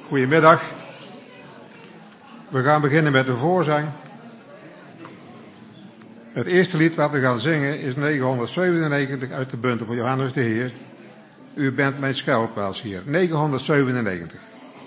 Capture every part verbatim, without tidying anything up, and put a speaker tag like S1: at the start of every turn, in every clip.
S1: Goedemiddag. We gaan beginnen met de voorzang. Het eerste lied wat we gaan zingen is negenhonderdzevenennegentig uit de bundel van Johannes de Heer. U bent mijn schuilplaats hier. negenhonderdzevenennegentig.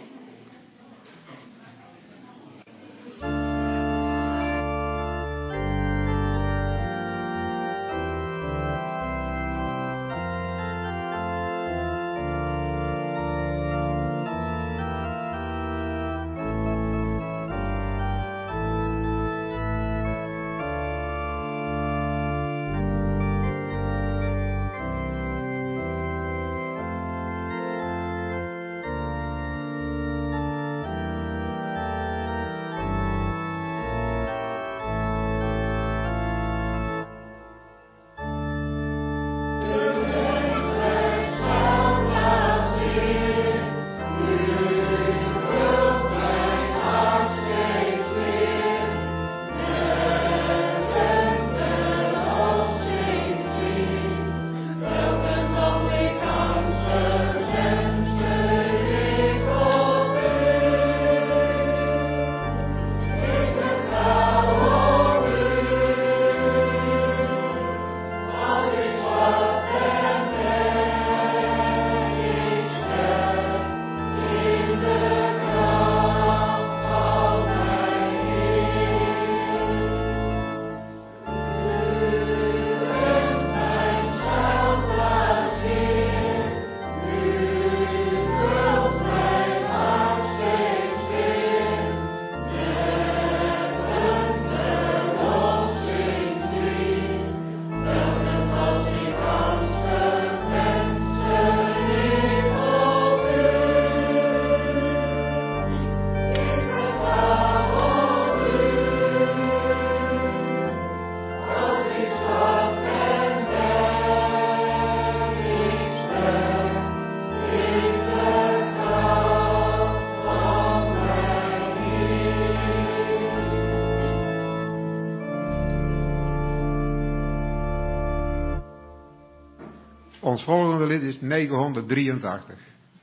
S1: Ons volgende lied is negenhonderddrieëntachtig.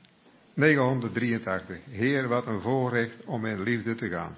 S1: negenhonderddrieëntachtig. Heer, wat een voorrecht om in liefde te gaan.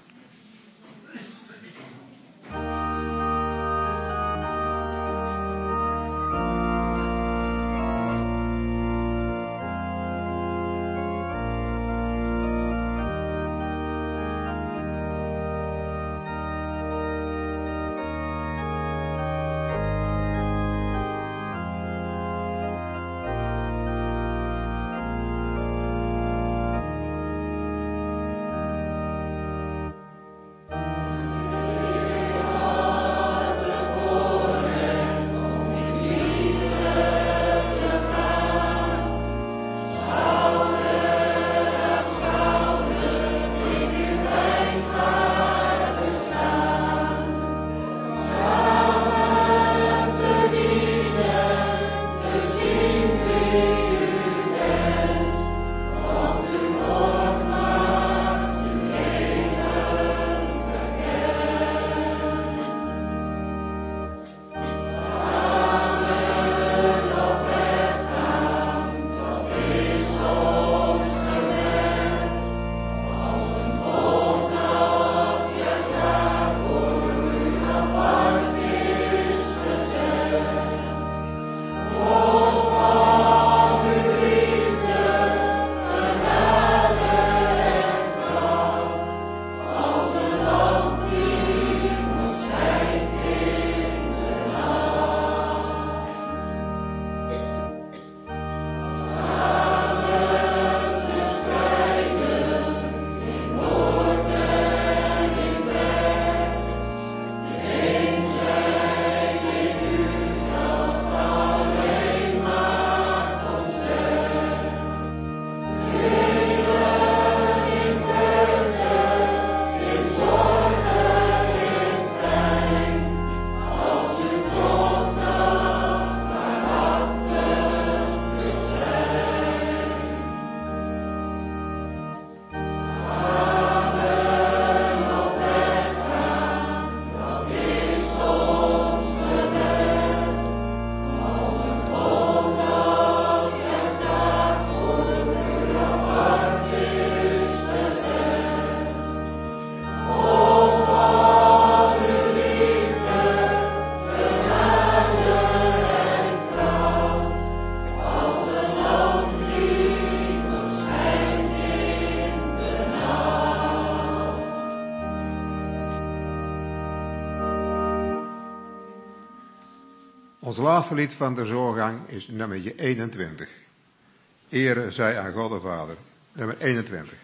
S1: Ons laatste lied van de doorgang is nummer eenentwintig. Ere zij aan God de Vader. Nummer eenentwintig.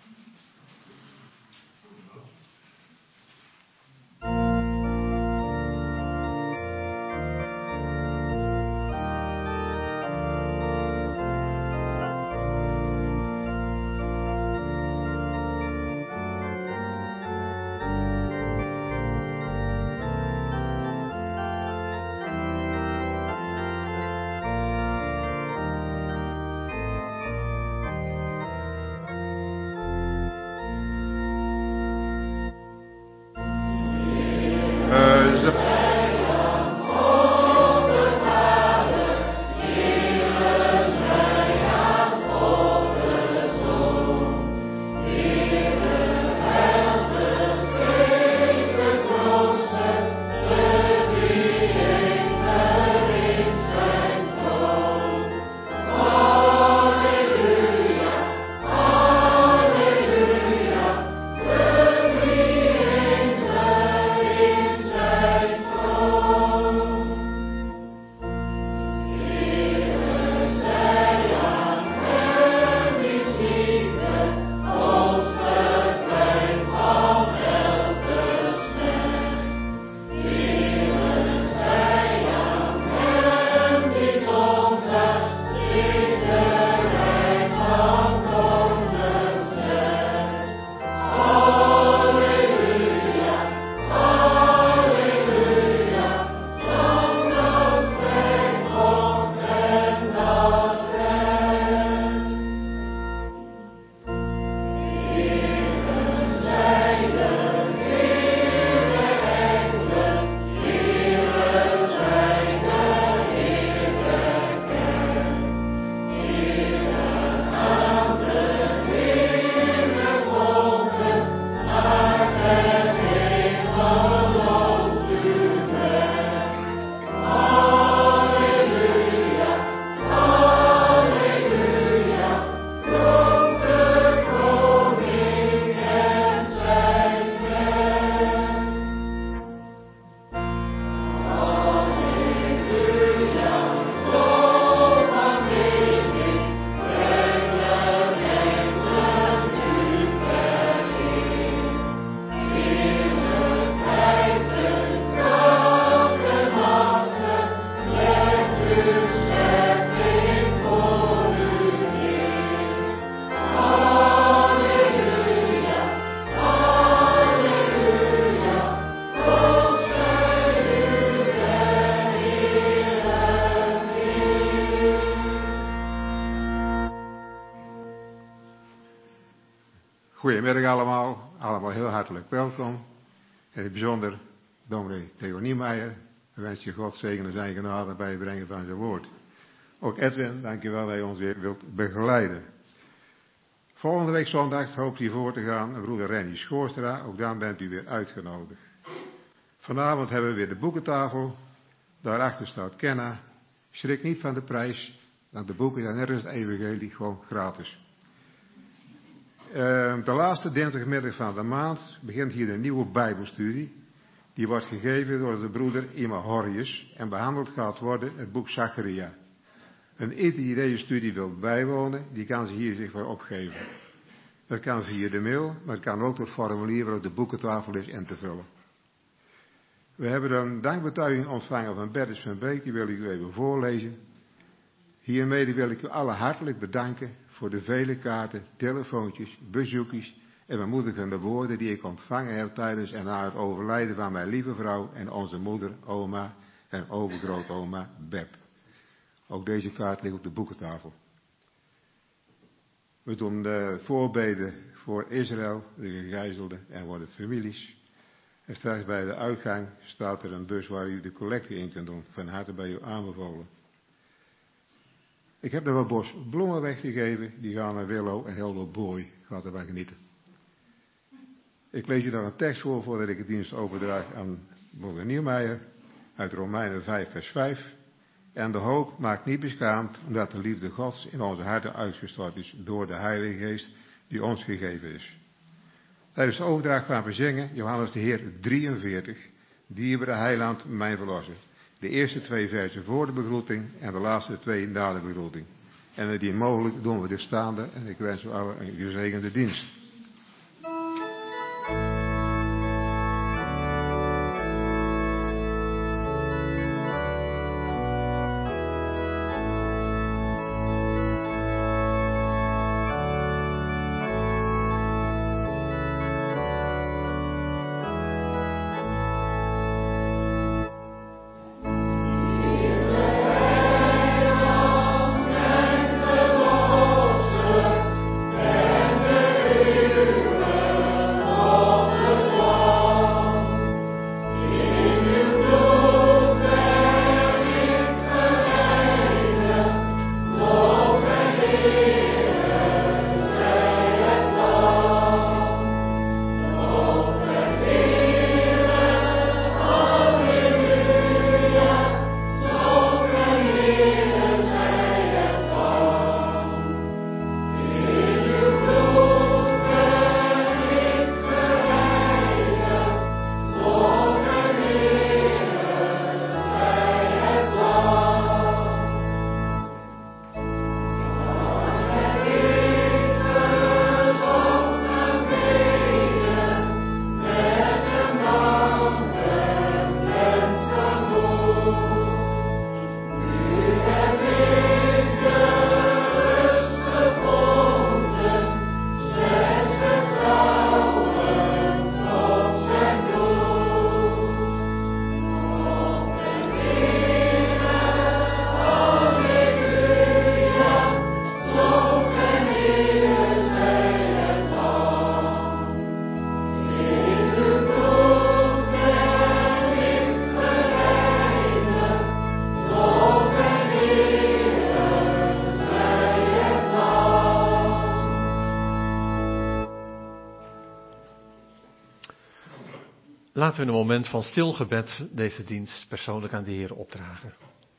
S1: Goedemiddag allemaal, allemaal heel hartelijk welkom. In het bijzonder dominee Theo Niemeyer. We wensen je God zegen en zijn genade bij het brengen van zijn woord. Ook Edwin, dankjewel dat je ons weer wilt begeleiden. Volgende week zondag hoopt hij voor te gaan en broeder Renny Schoorstra, ook dan bent u weer uitgenodigd. Vanavond hebben we weer de boekentafel. Daarachter staat Kenna. Schrik niet van de prijs, want de boeken zijn net als het evangelie gewoon gratis. Uh, de laatste dinsdagmiddag van de maand begint hier de nieuwe Bijbelstudie. Die wordt gegeven door de broeder Ima Horrius en behandeld gaat worden het boek Zacharia. Een ieder die deze studie wilt bijwonen, die kan zich hier zich voor opgeven. Dat kan via de mail, maar het kan ook door het formulier waarop de boekentafel is in te vullen. We hebben een dankbetuiging ontvangen van Bertus van Beek, die wil ik u even voorlezen. Hiermee wil ik u alle hartelijk bedanken voor de vele kaarten, telefoontjes, bezoekjes en bemoedigende woorden die ik ontvangen heb tijdens en na het overlijden van mijn lieve vrouw en onze moeder, oma en overgrootoma Beb. Ook deze kaart ligt op de boekentafel. We doen de voorbeden voor Israël, de gegijzelden en voor de families. En straks bij de uitgang staat er een bus waar u de collecte in kunt doen. Van harte bij u aanbevolen. Ik heb nog een bos bloemen weggegeven. Die gaan naar Willow en Helder Boy. Gaat erbij genieten. Ik lees je nog een tekst voor voordat ik het dienst overdraag aan broeder Niemeyer. Uit Romeinen vijf vers vijf. En de hoop maakt niet beschaamd, omdat de liefde Gods in onze harten uitgestort is door de Heilige Geest die ons gegeven is. Tijdens de overdracht gaan we zingen Johannes de Heer drieënveertig. Dierbare Heiland, mijn verlosser. De eerste twee versen voor de begroeting en de laatste twee na de begroeting. En indien mogelijk doen we dit staande en ik wens u allen een gezegende dienst.
S2: Laten we in een moment van stil gebed deze dienst persoonlijk aan de Heer opdragen.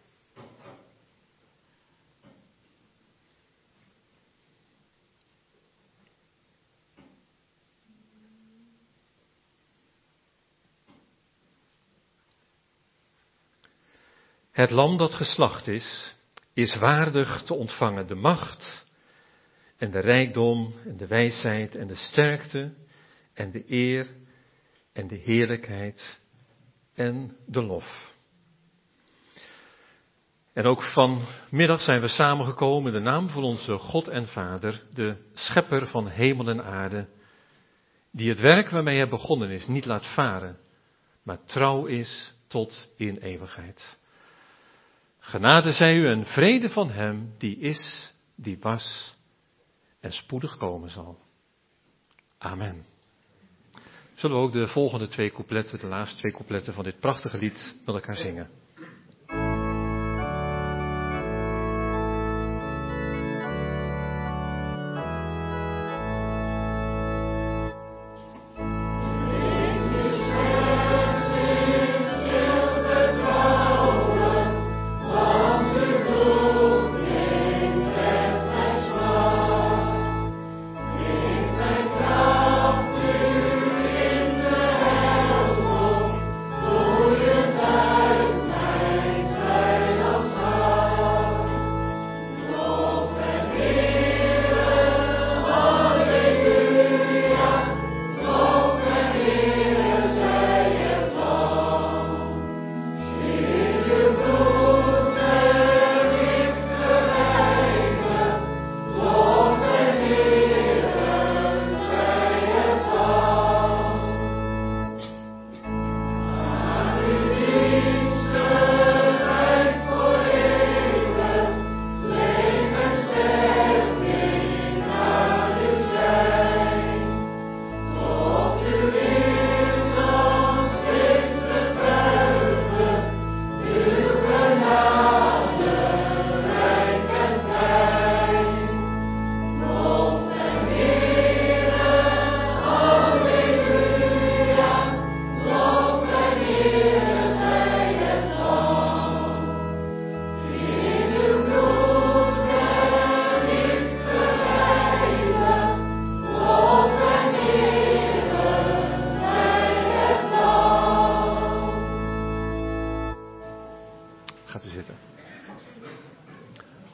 S2: Het lam dat geslacht is, is waardig te ontvangen de macht en de rijkdom en de wijsheid en de sterkte en de eer en de heerlijkheid en de lof. En ook vanmiddag zijn we samengekomen in de naam van onze God en Vader, de schepper van hemel en aarde, die het werk waarmee hij begonnen is niet laat varen, maar trouw is tot in eeuwigheid. Genade zij u en vrede van hem die is, die was en spoedig komen zal. Amen. Zullen we ook de volgende twee coupletten, de laatste twee coupletten van dit prachtige lied met elkaar zingen.
S3: Now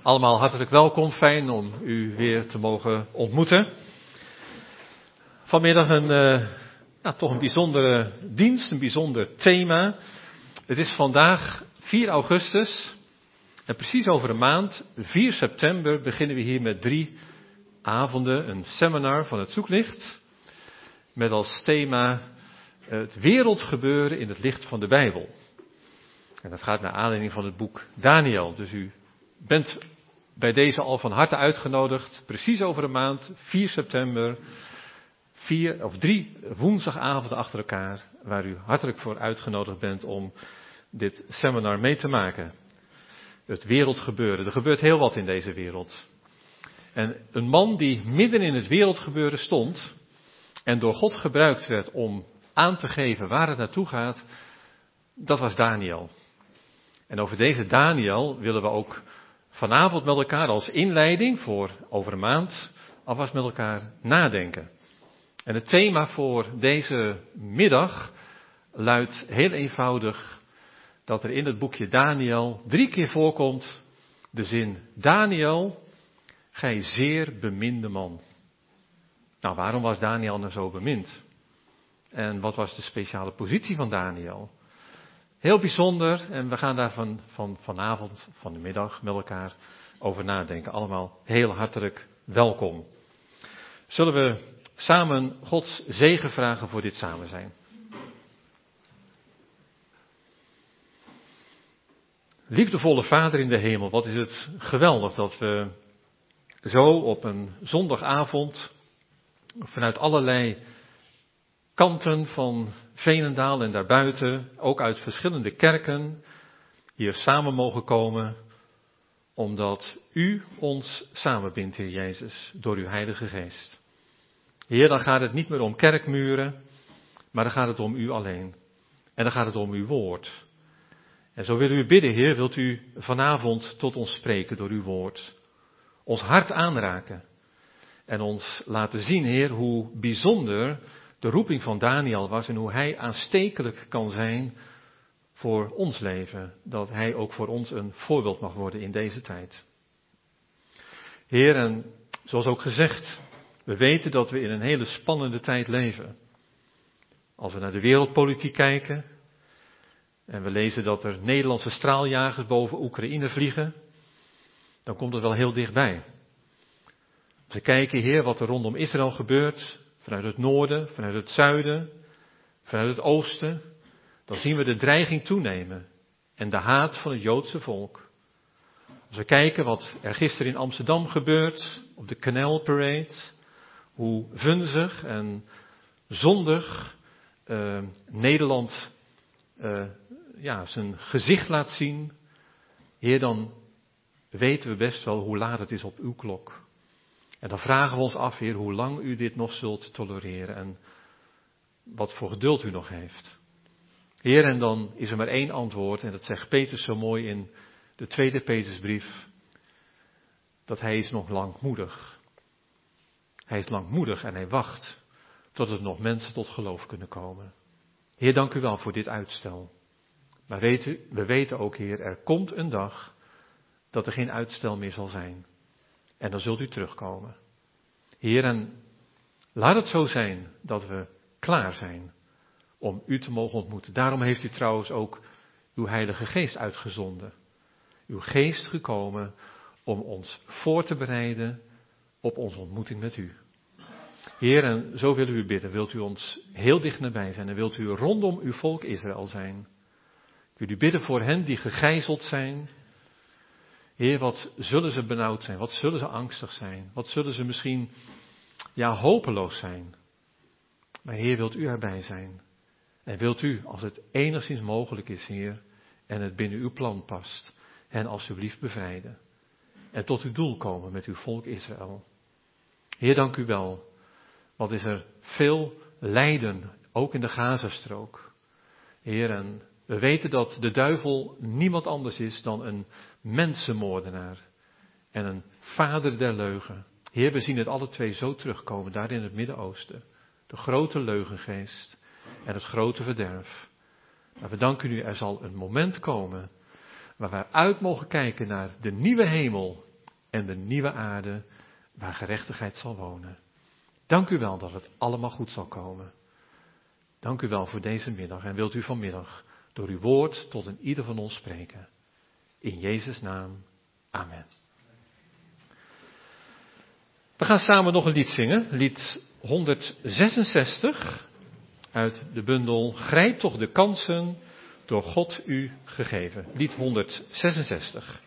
S2: Allemaal hartelijk welkom, fijn om u weer te mogen ontmoeten. Vanmiddag een, uh, nou, toch een bijzondere dienst, een bijzonder thema. Het is vandaag vier augustus en precies over een maand, vier september, beginnen we hier met drie avonden, een seminar van het Zoeklicht. Met als thema het wereldgebeuren in het licht van de Bijbel. En dat gaat naar aanleiding van het boek Daniel. Dus u bent bij deze al van harte uitgenodigd, precies over een maand, vier september, vier of drie woensdagavonden achter elkaar, waar u hartelijk voor uitgenodigd bent om dit seminar mee te maken. Het wereldgebeuren. Er gebeurt heel wat in deze wereld. En een man die midden in het wereldgebeuren stond en door God gebruikt werd om aan te geven waar het naartoe gaat, dat was Daniel. En over deze Daniel willen we ook vanavond met elkaar als inleiding voor over een maand alvast met elkaar nadenken. En het thema voor deze middag luidt heel eenvoudig dat er in het boekje Daniel drie keer voorkomt de zin: Daniel, gij zeer beminde man. Nou, waarom was Daniel nou zo bemind? En wat was de speciale positie van Daniel? Heel bijzonder, en we gaan daar van, van vanavond, van de middag met elkaar over nadenken. Allemaal heel hartelijk welkom. Zullen we samen Gods zegen vragen voor dit samen zijn? Liefdevolle Vader in de hemel, wat is het geweldig dat we zo op een zondagavond vanuit allerlei kanten van Veenendaal en daarbuiten, ook uit verschillende kerken, hier samen mogen komen, omdat u ons samenbindt, Heer Jezus, door uw Heilige Geest. Heer, dan gaat het niet meer om kerkmuren, maar dan gaat het om u alleen. En dan gaat het om uw woord. En zo willen we u bidden, Heer, wilt u vanavond tot ons spreken door uw woord. Ons hart aanraken. En ons laten zien, Heer, hoe bijzonder de roeping van Daniel was en hoe hij aanstekelijk kan zijn voor ons leven. Dat hij ook voor ons een voorbeeld mag worden in deze tijd. Heer, en zoals ook gezegd, we weten dat we in een hele spannende tijd leven. Als we naar de wereldpolitiek kijken en we lezen dat er Nederlandse straaljagers boven Oekraïne vliegen, dan komt het wel heel dichtbij. Als we kijken, Heer, wat er rondom Israël gebeurt, vanuit het noorden, vanuit het zuiden, vanuit het oosten, dan zien we de dreiging toenemen en de haat van het Joodse volk. Als we kijken wat er gisteren in Amsterdam gebeurt, op de Canal Parade, hoe vunzig en zondig uh, Nederland uh, ja, zijn gezicht laat zien, Heer, dan weten we best wel hoe laat het is op uw klok. En dan vragen we ons af, Heer, hoe lang u dit nog zult tolereren en wat voor geduld u nog heeft. Heer, en dan is er maar één antwoord, en dat zegt Petrus zo mooi in de tweede Petrusbrief, dat hij is nog langmoedig. Hij is langmoedig en hij wacht tot er nog mensen tot geloof kunnen komen. Heer, dank u wel voor dit uitstel. Maar weet u, we weten ook, Heer, er komt een dag dat er geen uitstel meer zal zijn. En dan zult u terugkomen. Heer, en laat het zo zijn dat we klaar zijn om u te mogen ontmoeten. Daarom heeft u trouwens ook uw Heilige Geest uitgezonden. Uw Geest gekomen om ons voor te bereiden op onze ontmoeting met u. Heer, en zo willen we u bidden. Wilt u ons heel dicht nabij zijn en wilt u rondom uw volk Israël zijn. Ik wil u bidden voor hen die gegijzeld zijn. Heer, wat zullen ze benauwd zijn? Wat zullen ze angstig zijn? Wat zullen ze misschien, ja, hopeloos zijn? Maar Heer, wilt u erbij zijn? En wilt u, als het enigszins mogelijk is, Heer, en het binnen uw plan past, hen alsjeblieft bevrijden. En tot uw doel komen met uw volk Israël. Heer, dank u wel. Want is er veel lijden, ook in de Gazastrook. Heer, en we weten dat de duivel niemand anders is dan een mensenmoordenaar en een vader der leugen. Heer, we zien het alle twee zo terugkomen daar in het Midden-Oosten. De grote leugengeest en het grote verderf. Maar we danken u, er zal een moment komen waar wij uit mogen kijken naar de nieuwe hemel en de nieuwe aarde waar gerechtigheid zal wonen. Dank u wel dat het allemaal goed zal komen. Dank u wel voor deze middag en wilt u vanmiddag door uw woord tot een ieder van ons spreken. In Jezus' naam, amen. We gaan samen nog een lied zingen, lied honderdzesenzestig uit de bundel Grijp toch de kansen door God u gegeven. Lied honderdzesenzestig.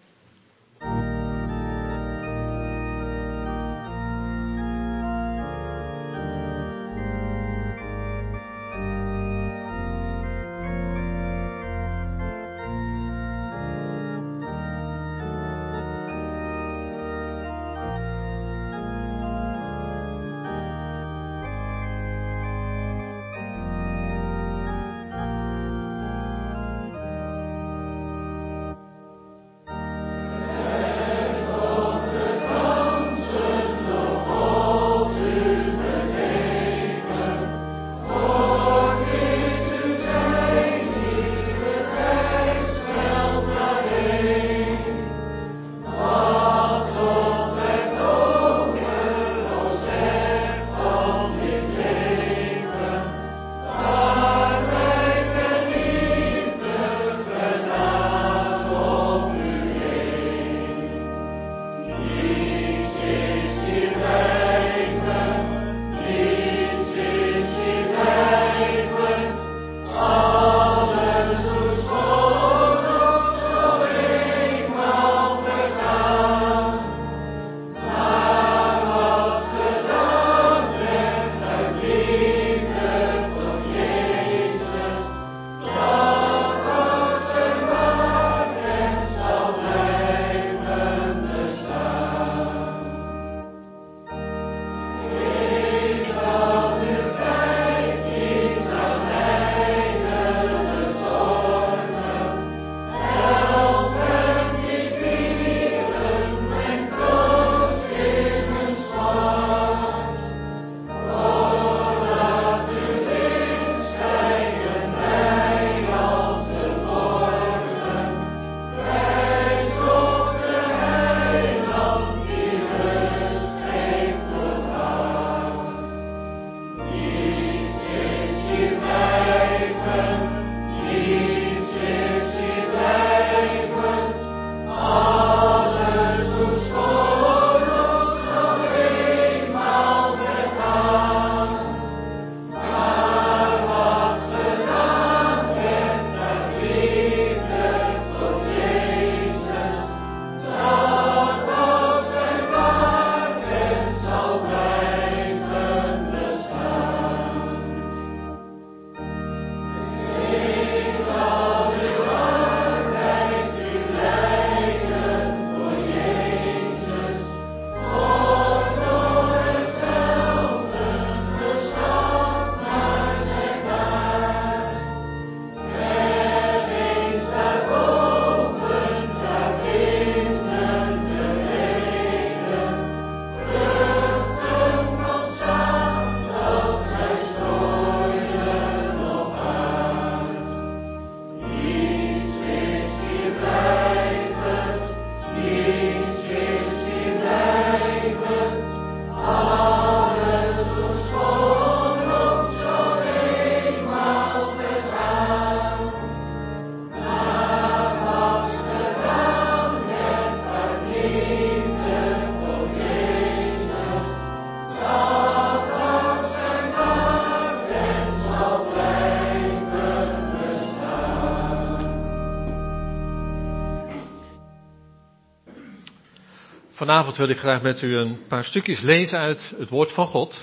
S2: Vanavond wil ik graag met u een paar stukjes lezen uit het woord van God.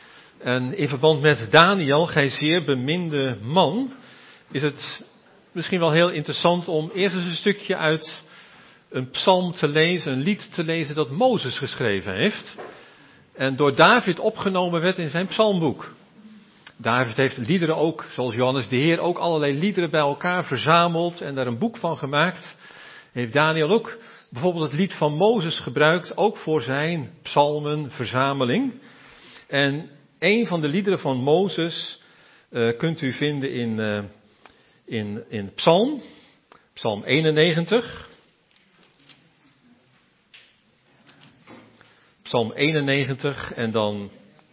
S2: En in verband met Daniel, gij zeer beminde man, is het misschien wel heel interessant om eerst eens een stukje uit een psalm te lezen, een lied te lezen dat Mozes geschreven heeft. En door David opgenomen werd in zijn psalmboek. David heeft liederen ook, zoals Johannes de Heer, ook allerlei liederen bij elkaar verzameld en daar een boek van gemaakt. Heeft Daniel ook bijvoorbeeld het lied van Mozes gebruikt, ook voor zijn psalmenverzameling. En een van de liederen van Mozes uh, kunt u vinden in, uh, in, in Psalm, Psalm eenennegentig. Psalm eenennegentig en dan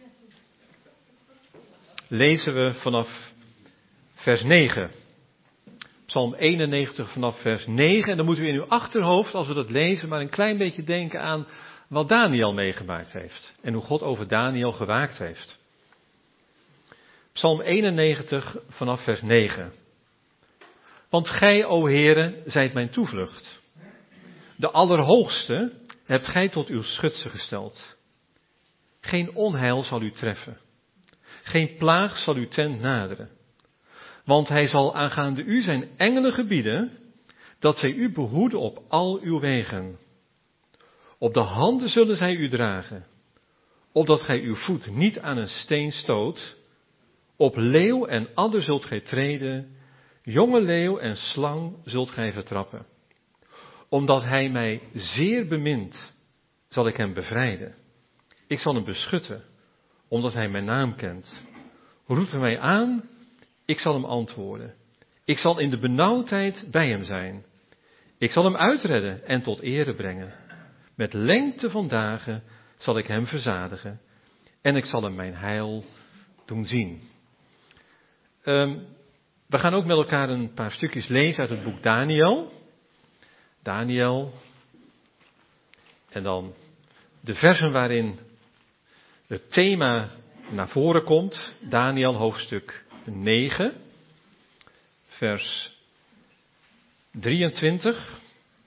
S2: lezen we vanaf vers negen. Psalm eenennegentig vanaf vers negen. En dan moeten we in uw achterhoofd, als we dat lezen, maar een klein beetje denken aan wat Daniel meegemaakt heeft. En hoe God over Daniel gewaakt heeft. Psalm eenennegentig vanaf vers negen. Want gij, o Heere, zijt mijn toevlucht. De Allerhoogste hebt gij tot uw schutse gesteld. Geen onheil zal u treffen. Geen plaag zal uw tent naderen. Want hij zal aangaande u zijn engelen gebieden, dat zij u behoeden op al uw wegen. Op de handen zullen zij u dragen, opdat gij uw voet niet aan een steen stoot. Op leeuw en adder zult gij treden, jonge leeuw en slang zult gij vertrappen. Omdat hij mij zeer bemint, zal ik hem bevrijden. Ik zal hem beschutten, omdat hij mijn naam kent. Roept hij mij aan, ik zal hem antwoorden. Ik zal in de benauwdheid bij hem zijn. Ik zal hem uitredden en tot ere brengen. Met lengte van dagen zal ik hem verzadigen. En ik zal hem mijn heil doen zien. Um, we gaan ook met elkaar een paar stukjes lezen uit het boek Daniel. Daniel. En dan de versen waarin het thema naar voren komt. Daniel hoofdstuk negen. Vers drieëntwintig.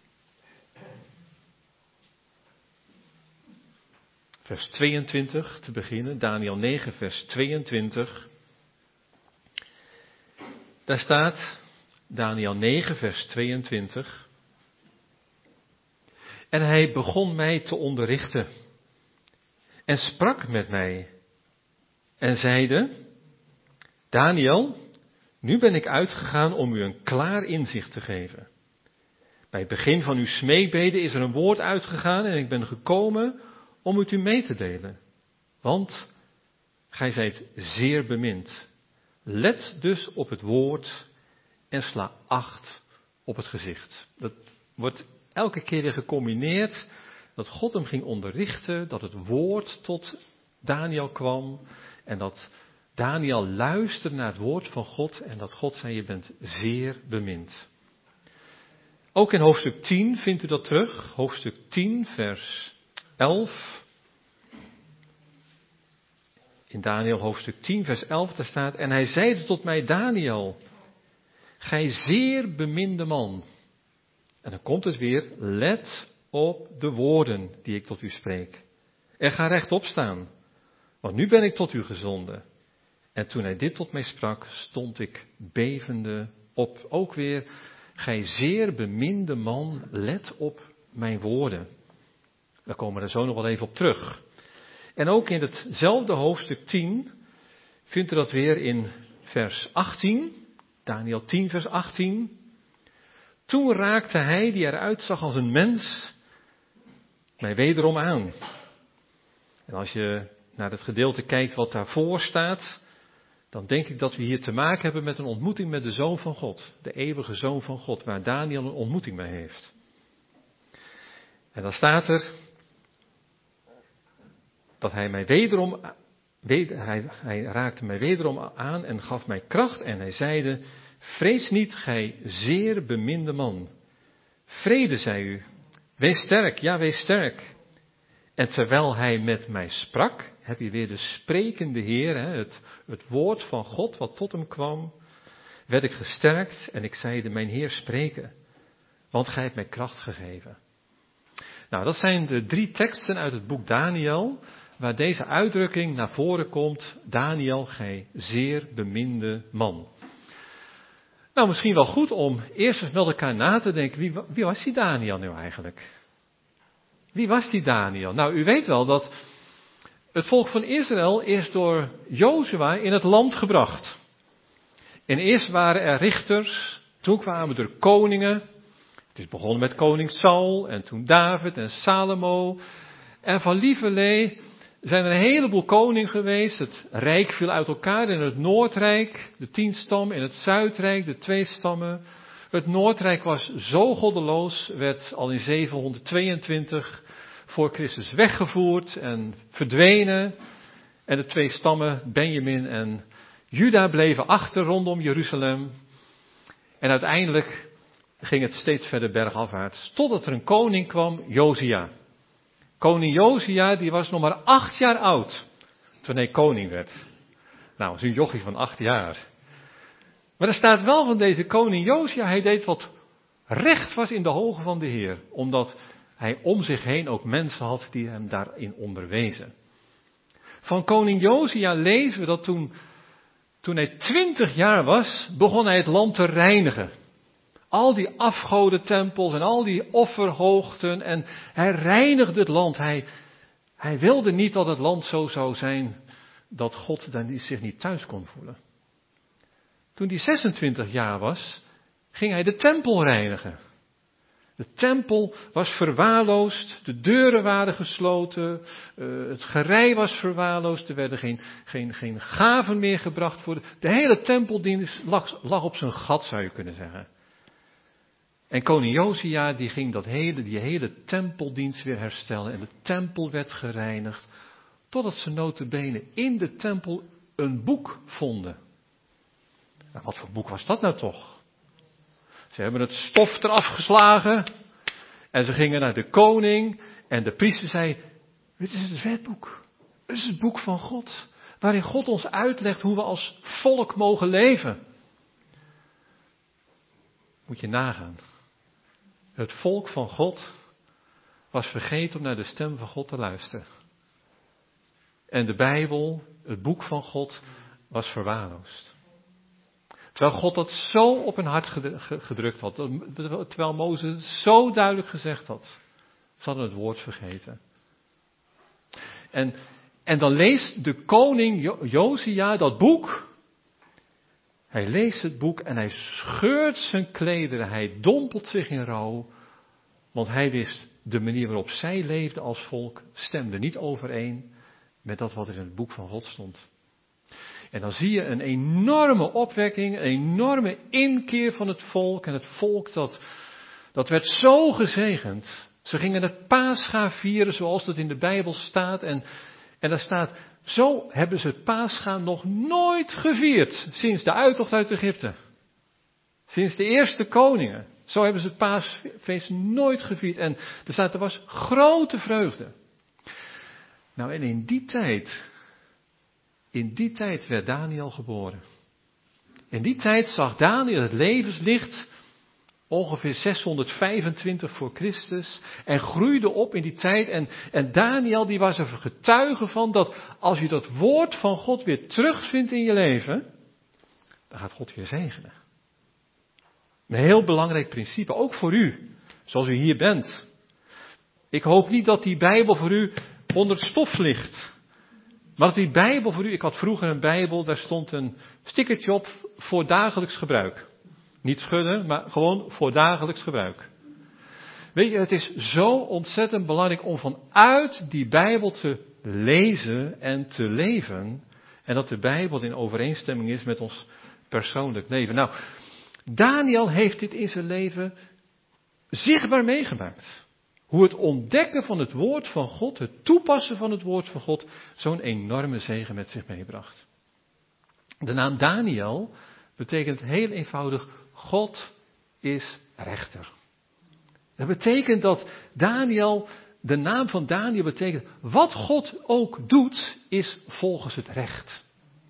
S2: Vers tweeëntwintig te beginnen. Daniel negen vers tweeëntwintig. Daar staat Daniel negen vers tweeëntwintig. En hij begon mij te onderrichten. En sprak met mij. En zeide, Daniel, nu ben ik uitgegaan om u een klaar inzicht te geven. Bij het begin van uw smeekbeden is er een woord uitgegaan en ik ben gekomen om het u mee te delen. Want gij zijt zeer bemind. Let dus op het woord en sla acht op het gezicht. Dat wordt elke keer weer gecombineerd, dat God hem ging onderrichten, dat het woord tot Daniel kwam en dat Daniel luisterde naar het woord van God en dat God zei, je bent zeer bemind. Ook in hoofdstuk tien vindt u dat terug, hoofdstuk tien vers elf. In Daniel hoofdstuk tien vers elf, daar staat, en hij zeide tot mij, Daniel, gij zeer beminde man. En dan komt het weer, let op de woorden die ik tot u spreek. En ga rechtop staan, want nu ben ik tot u gezonden. En toen hij dit tot mij sprak, stond ik bevende op. Ook weer, gij zeer beminde man, let op mijn woorden. We komen er zo nog wel even op terug. En ook in hetzelfde hoofdstuk tien vindt u dat weer in vers achttien. Daniel tien vers achttien. Toen raakte hij, die eruit zag als een mens, mij wederom aan. En als je naar het gedeelte kijkt wat daarvoor staat, dan denk ik dat we hier te maken hebben met een ontmoeting met de Zoon van God. De eeuwige Zoon van God, waar Daniel een ontmoeting mee heeft. En dan staat er dat hij mij wederom, hij, hij raakte mij wederom aan en gaf mij kracht en hij zeide, vrees niet, gij zeer beminde man. Vrede, zei u. Wees sterk, ja, wees sterk. En terwijl hij met mij sprak, heb je weer de sprekende Heer, hè, het, het woord van God wat tot hem kwam, werd ik gesterkt en ik zeide, mijn Heer spreken, want gij hebt mij kracht gegeven. Nou, dat zijn de drie teksten uit het boek Daniel, waar deze uitdrukking naar voren komt, Daniel, gij zeer beminde man. Nou, misschien wel goed om eerst eens met elkaar na te denken, wie, wie was die Daniel nu eigenlijk? Wie was die Daniel? Nou, u weet wel dat het volk van Israël is door Jozua in het land gebracht. En eerst waren er richters, toen kwamen er koningen. Het is begonnen met koning Saul en toen David en Salomo. En van lieverlee zijn er een heleboel koningen geweest. Het rijk viel uit elkaar in het Noordrijk, de tien stammen, in het Zuidrijk, de twee stammen. Het Noordrijk was zo goddeloos, werd al in zevenhonderdtweeëntwintig voor Christus weggevoerd en verdwenen. En de twee stammen, Benjamin en Juda, bleven achter rondom Jeruzalem. En uiteindelijk ging het steeds verder bergafwaarts. Totdat er een koning kwam, Josia. Koning Josia, die was nog maar acht jaar oud toen hij koning werd. Nou, dat is een jochie van acht jaar. Maar er staat wel van deze koning Josia, hij deed wat recht was in de ogen van de Heer. Omdat hij om zich heen ook mensen had die hem daarin onderwezen. Van koning Josia lezen we dat toen, toen hij twintig jaar was, begon hij het land te reinigen. Al die afgodentempels en al die offerhoogten. En hij reinigde het land. Hij, hij wilde niet dat het land zo zou zijn dat God dan zich niet thuis kon voelen. Toen hij zesentwintig jaar was, ging hij de tempel reinigen. De tempel was verwaarloosd, de deuren waren gesloten, uh, het gerei was verwaarloosd, er werden geen, geen, geen gaven meer gebracht voor de, de hele tempeldienst lag, lag op zijn gat, zou je kunnen zeggen. En koning Josia die ging dat hele, die hele tempeldienst weer herstellen en de tempel werd gereinigd, totdat ze nota bene in de tempel een boek vonden. Nou, wat voor boek was dat nou toch? Ze hebben het stof eraf geslagen en ze gingen naar de koning en de priester zei, dit is het wetboek, dit is het boek van God, waarin God ons uitlegt hoe we als volk mogen leven. Moet je nagaan. Het volk van God was vergeten om naar de stem van God te luisteren. En de Bijbel, het boek van God, was verwaarloosd. Terwijl God dat zo op hun hart gedrukt had. Terwijl Mozes het zo duidelijk gezegd had. Ze hadden het woord vergeten. En, en dan leest de koning Josia dat boek. Hij leest het boek en hij scheurt zijn klederen. Hij dompelt zich in rouw. Want hij wist, de manier waarop zij leefden als volk stemde niet overeen met dat wat er in het boek van God stond. En dan zie je een enorme opwekking, een enorme inkeer van het volk. En het volk dat, dat werd zo gezegend. Ze gingen het Pascha vieren zoals het in de Bijbel staat. En, en daar staat, zo hebben ze het Pascha nog nooit gevierd sinds de uittocht uit Egypte. Sinds de eerste koningen. Zo hebben ze het paasfeest nooit gevierd. En er staat, er was grote vreugde. Nou, en in die tijd... In die tijd werd Daniel geboren. In die tijd zag Daniel het levenslicht, ongeveer zeshonderdvijfentwintig voor Christus, en groeide op in die tijd. En, en Daniel die was er getuige van dat als je dat woord van God weer terugvindt in je leven, dan gaat God je zegenen. Een heel belangrijk principe, ook voor u, zoals u hier bent. Ik hoop niet dat die Bijbel voor u onder het stof ligt. Maar dat die Bijbel voor u, ik had vroeger een Bijbel, daar stond een stickertje op voor dagelijks gebruik. Niet schudden, maar gewoon voor dagelijks gebruik. Weet je, het is zo ontzettend belangrijk om vanuit die Bijbel te lezen en te leven. En dat de Bijbel in overeenstemming is met ons persoonlijk leven. Nou, Daniel heeft dit in zijn leven zichtbaar meegemaakt. Hoe het ontdekken van het woord van God, het toepassen van het woord van God, zo'n enorme zegen met zich meebracht. De naam Daniel betekent heel eenvoudig, God is rechter. Dat betekent dat Daniel, de naam van Daniel betekent, wat God ook doet, is volgens het recht.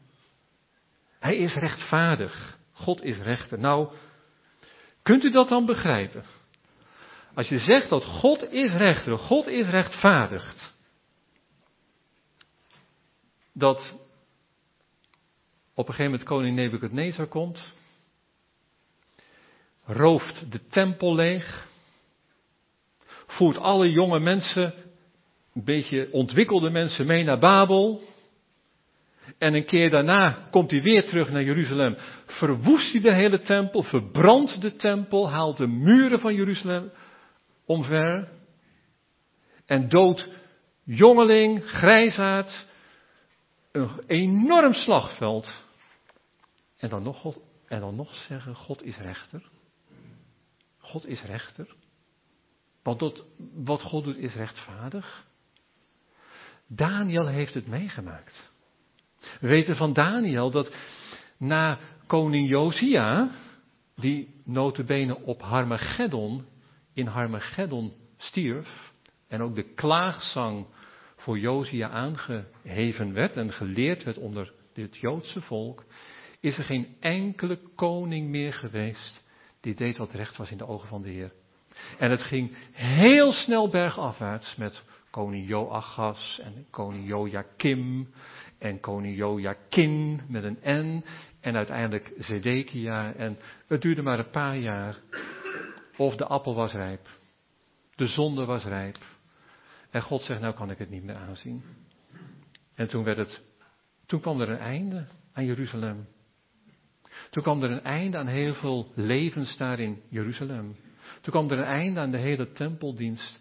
S2: Hij is rechtvaardig. God is rechter. Nou, kunt u dat dan begrijpen? Als je zegt dat God is rechter, God is rechtvaardigd. Dat op een gegeven moment koning Nebukadnezar komt. Rooft de tempel leeg. Voert alle jonge mensen, een beetje ontwikkelde mensen mee naar Babel. En een keer daarna komt hij weer terug naar Jeruzalem. Verwoest hij de hele tempel, verbrandt de tempel, haalt de muren van Jeruzalem omver. En doodt jongeling, grijsaard. Een enorm slagveld. En dan nog, God, en dan nog zeggen, God is rechter. God is rechter. Want dat, wat God doet is rechtvaardig. Daniel heeft het meegemaakt. We weten van Daniel dat na koning Josia, die nota bene op Harmageddon, in Harmageddon stierf, en ook de klaagzang voor Josia aangeheven werd en geleerd werd onder het Joodse volk, is er geen enkele koning meer geweest die deed wat recht was in de ogen van de Heer. En het ging heel snel bergafwaarts met koning Joachas en koning Jojakim en koning Jojakin met een N en uiteindelijk Zedekia. En het duurde maar een paar jaar of de appel was rijp, de zonde was rijp. En God zegt, nou kan ik het niet meer aanzien. En toen werd het, toen kwam er een einde aan Jeruzalem. Toen kwam er een einde aan heel veel levens daar in Jeruzalem. Toen kwam er een einde aan de hele tempeldienst.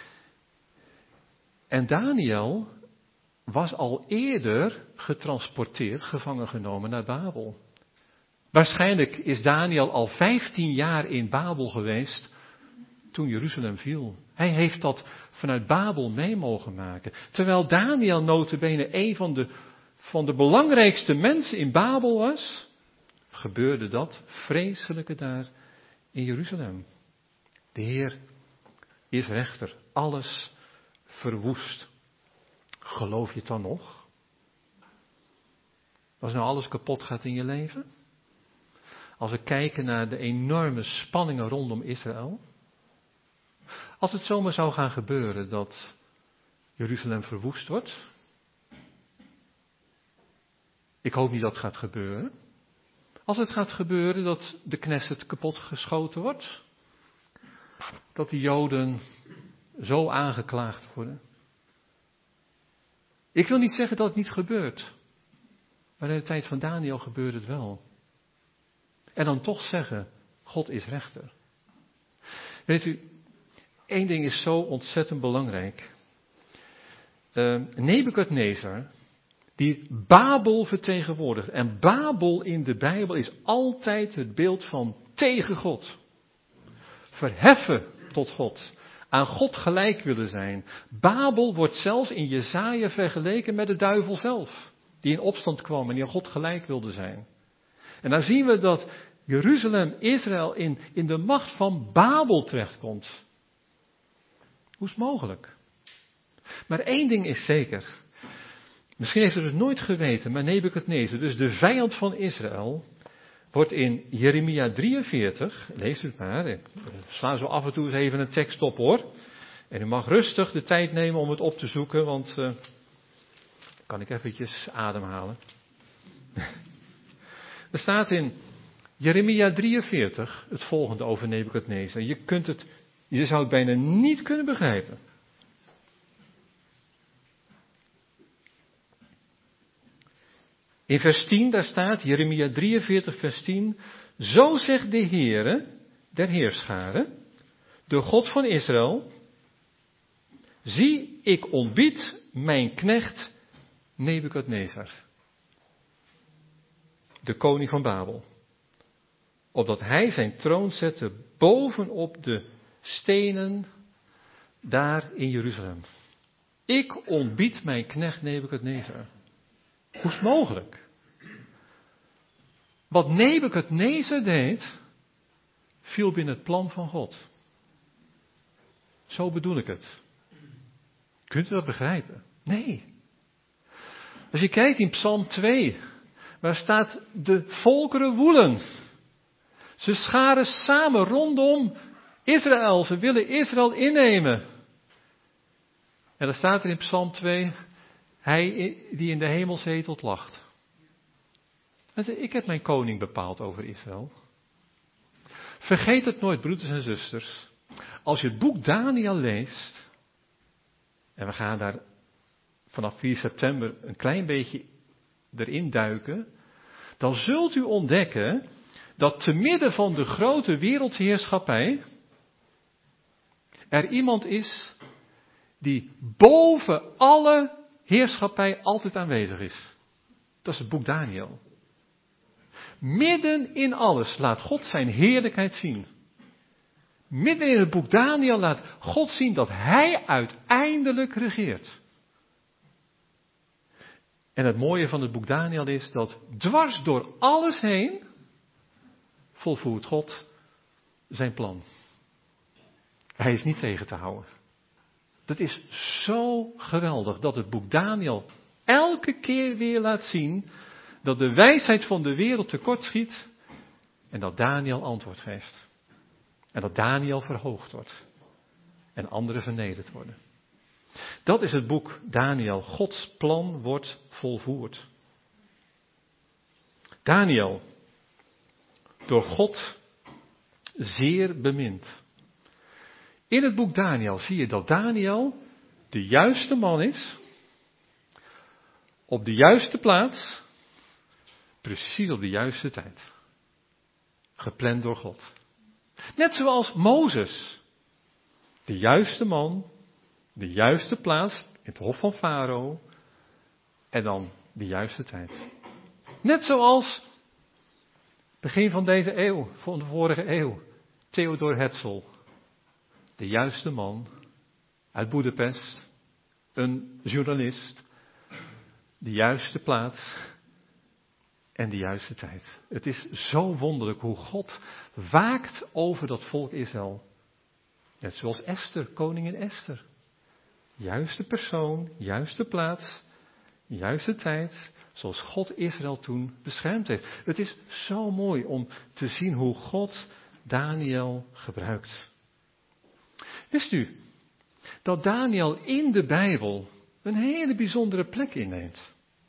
S2: En Daniel was al eerder getransporteerd, gevangen genomen naar Babel. Waarschijnlijk is Daniel al vijftien jaar in Babel geweest toen Jeruzalem viel. Hij heeft dat vanuit Babel mee mogen maken. Terwijl Daniel nota bene een van de, van de belangrijkste mensen in Babel was, gebeurde dat vreselijke daar in Jeruzalem. De Heer is rechter, alles verwoest. Geloof je het dan nog? Als nou alles kapot gaat in je leven? Als we kijken naar de enorme spanningen rondom Israël. Als het zomaar zou gaan gebeuren dat Jeruzalem verwoest wordt. Ik hoop niet dat het gaat gebeuren. Als het gaat gebeuren dat de Knesset kapot geschoten wordt. Dat de Joden zo aangeklaagd worden. Ik wil niet zeggen dat het niet gebeurt. Maar in de tijd van Daniel gebeurt het wel. En dan toch zeggen, God is rechter. Weet u, één ding is zo ontzettend belangrijk. Uh, Nebukadnezar, die Babel vertegenwoordigt. En Babel in de Bijbel is altijd het beeld van tegen God. Verheffen tot God. Aan God gelijk willen zijn. Babel wordt zelfs in Jesaja vergeleken met de duivel zelf. Die in opstand kwam en die aan God gelijk wilde zijn. En dan zien we dat Jeruzalem, Israël in, in de macht van Babel terechtkomt. Hoe is het mogelijk? Maar één ding is zeker. Misschien heeft u het nooit geweten, maar Nebukadnezar, dus de vijand van Israël, wordt in Jeremia drieënveertig, lees het maar, ik sla zo af en toe eens even een tekst op hoor. En u mag rustig de tijd nemen om het op te zoeken, want uh, kan ik eventjes ademhalen. Er staat in Jeremia drieënveertig het volgende over Nebukadnezar. Je kunt het, je zou het bijna niet kunnen begrijpen. In vers tien, daar staat, Jeremia drieënveertig, vers tien. Zo zegt de Heere, der Heerscharen, de God van Israël. Zie, ik ontbied mijn knecht Nebukadnezar, de koning van Babel, opdat hij zijn troon zette bovenop de stenen daar in Jeruzalem. Ik ontbied mijn knecht Nebukadnezar. Hoe is het mogelijk? Wat Nebukadnezar deed, viel binnen het plan van God. Zo bedoel ik het. Kunt u dat begrijpen? Nee. Als je kijkt in Psalm twee, waar staat de volkeren woelen. Ze scharen samen rondom Israël. Ze willen Israël innemen. En dan staat er in Psalm twee, hij die in de hemel zetelt lacht. Ik heb mijn koning bepaald over Israël. Vergeet het nooit, broeders en zusters. Als je het boek Daniel leest, en we gaan daar vanaf vier september een klein beetje erin duiken, dan zult u ontdekken dat te midden van de grote wereldheerschappij er iemand is die boven alle heerschappij altijd aanwezig is. Dat is het boek Daniel. Midden in alles laat God zijn heerlijkheid zien. Midden in het boek Daniel laat God zien dat hij uiteindelijk regeert. En het mooie van het boek Daniel is dat dwars door alles heen volvoert God zijn plan. Hij is niet tegen te houden. Dat is zo geweldig dat het boek Daniel elke keer weer laat zien dat de wijsheid van de wereld tekortschiet en dat Daniel antwoord geeft. En dat Daniel verhoogd wordt en anderen vernederd worden. Dat is het boek Daniel. Gods plan wordt volvoerd. Daniel, door God zeer bemind. In het boek Daniel zie je dat Daniel de juiste man is, op de juiste plaats, precies op de juiste tijd. Gepland door God. Net zoals Mozes. De juiste man, de juiste plaats in het hof van Farao en dan de juiste tijd. Net zoals begin van deze eeuw, van de vorige eeuw, Theodor Herzl. De juiste man uit Boedapest, een journalist, de juiste plaats en de juiste tijd. Het is zo wonderlijk hoe God waakt over dat volk Israël. Net zoals Esther, koningin Esther. Juiste persoon, juiste plaats, juiste tijd, zoals God Israël toen beschermd heeft. Het is zo mooi om te zien hoe God Daniel gebruikt. Wist u dat Daniel in de Bijbel een hele bijzondere plek inneemt?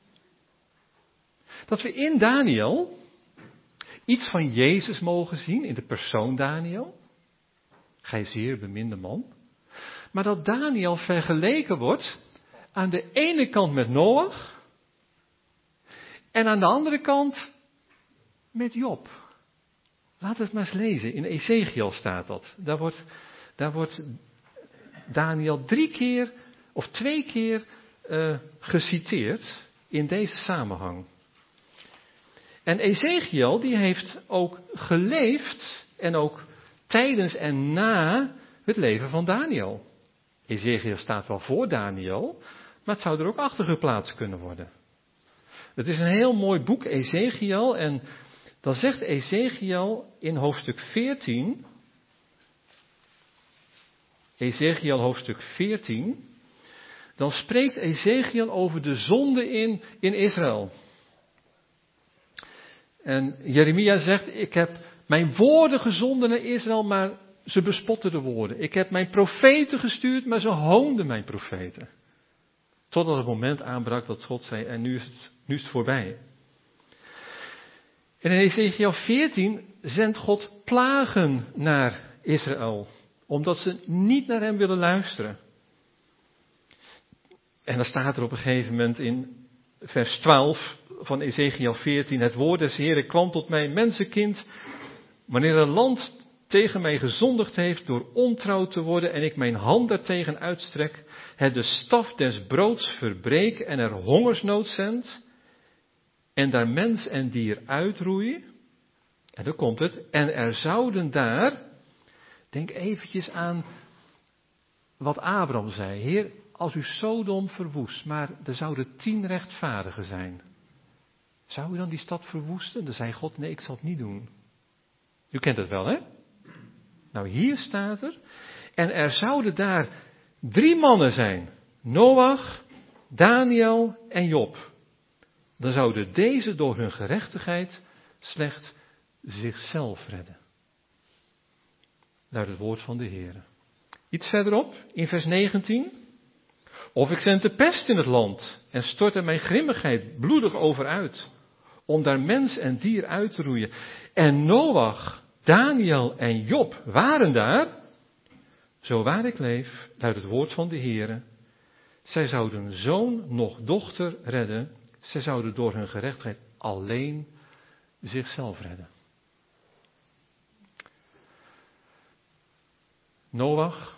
S2: Dat we in Daniel iets van Jezus mogen zien in de persoon Daniel. Gij zeer beminde man. Maar dat Daniel vergeleken wordt aan de ene kant met Noach en aan de andere kant met Job. Laten we het maar eens lezen. In Ezechiel staat dat. Daar wordt, daar wordt Daniel drie keer of twee keer uh, geciteerd in deze samenhang. En Ezechiel die heeft ook geleefd en ook tijdens en na het leven van Daniel. Ezechiel staat wel voor Daniel, maar het zou er ook achter geplaatst kunnen worden. Het is een heel mooi boek, Ezechiel, en dan zegt Ezechiel in hoofdstuk veertien, Ezechiel hoofdstuk veertien, dan spreekt Ezechiel over de zonde in, in Israël. En Jeremia zegt, ik heb mijn woorden gezonden naar Israël, maar ze bespotten de woorden. Ik heb mijn profeten gestuurd, maar ze hoonden mijn profeten. Totdat het moment aanbrak dat God zei, en nu is het, nu is het voorbij. En in Ezechiel veertien zendt God plagen naar Israël, omdat ze niet naar hem willen luisteren. En dan staat er op een gegeven moment in vers twaalf van Ezechiel veertien, het woord des Heeren kwam tot mij, mensenkind, wanneer een land tegen mij gezondigd heeft door ontrouw te worden en ik mijn hand daartegen uitstrek, het de staf des broods verbreek en er hongersnood zendt, en daar mens en dier uitroei, en dan komt het, en er zouden daar, denk eventjes aan wat Abraham zei, Heer, als u Sodom verwoest, maar er zouden tien rechtvaardigen zijn, zou u dan die stad verwoesten? Dan zei God, nee, ik zal het niet doen. U kent het wel, hè? Nou, hier staat er, en er zouden daar drie mannen zijn, Noach, Daniel en Job. Dan zouden deze door hun gerechtigheid slechts zichzelf redden. Luidt het woord van de Heer. Iets verderop, in vers negentien. Of ik zend de pest in het land en stort er mijn grimmigheid bloedig over uit, om daar mens en dier uit te roeien. En Noach, Daniel en Job waren daar, zo waar ik leef, luidt het woord van de Heere. Zij zouden zoon noch dochter redden, zij zouden door hun gerechtigheid alleen zichzelf redden. Noach,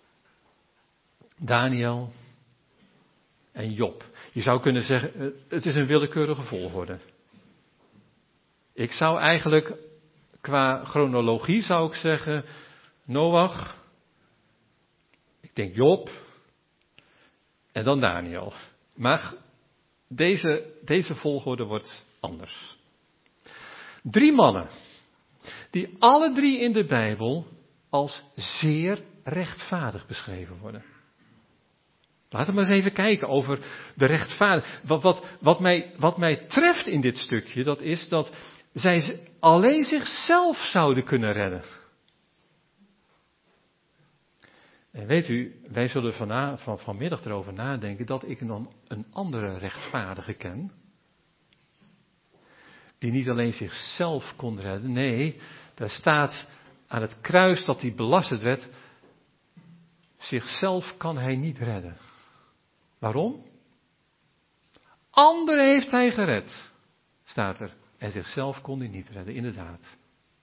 S2: Daniel en Job. Je zou kunnen zeggen, het is een willekeurige volgorde. Ik zou eigenlijk, qua chronologie zou ik zeggen, Noach, ik denk Job en dan Daniel. Maar deze, deze volgorde wordt anders. Drie mannen, die alle drie in de Bijbel als zeer rechtvaardig beschreven worden. Laten we maar eens even kijken over de rechtvaardigheid. Wat, wat, wat, mij, wat mij treft in dit stukje, dat is dat zij alleen zichzelf zouden kunnen redden. En weet u, wij zullen van, van, vanmiddag erover nadenken dat ik dan een andere rechtvaardige ken. Die niet alleen zichzelf kon redden, nee, daar staat aan het kruis dat hij belasterd werd, zichzelf kan hij niet redden. Waarom? Anderen heeft hij gered, staat er. En zichzelf kon hij niet redden, inderdaad.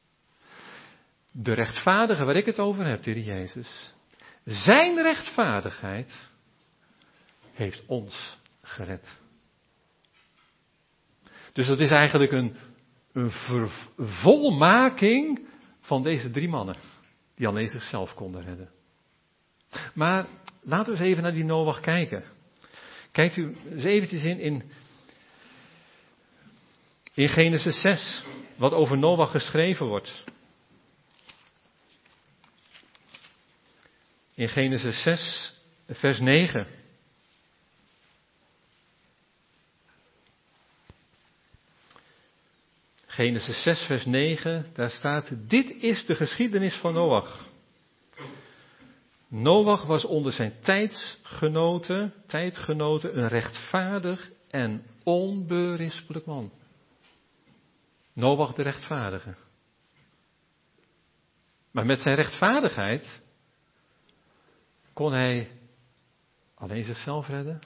S2: De rechtvaardige waar ik het over heb, de Heer Jezus. Zijn rechtvaardigheid heeft ons gered. Dus dat is eigenlijk een, een vervolmaking van deze drie mannen. Die alleen zichzelf konden redden. Maar laten we eens even naar die Noach kijken. Kijkt u eens eventjes in, in, in Genesis zes, wat over Noach geschreven wordt. In Genesis zes, vers negen. Genesis zes, vers negen, daar staat, dit is de geschiedenis van Noach. Noach was onder zijn tijdgenoten, tijdgenoten een rechtvaardig en onberispelijk man. Noach de rechtvaardige. Maar met zijn rechtvaardigheid kon hij alleen zichzelf redden.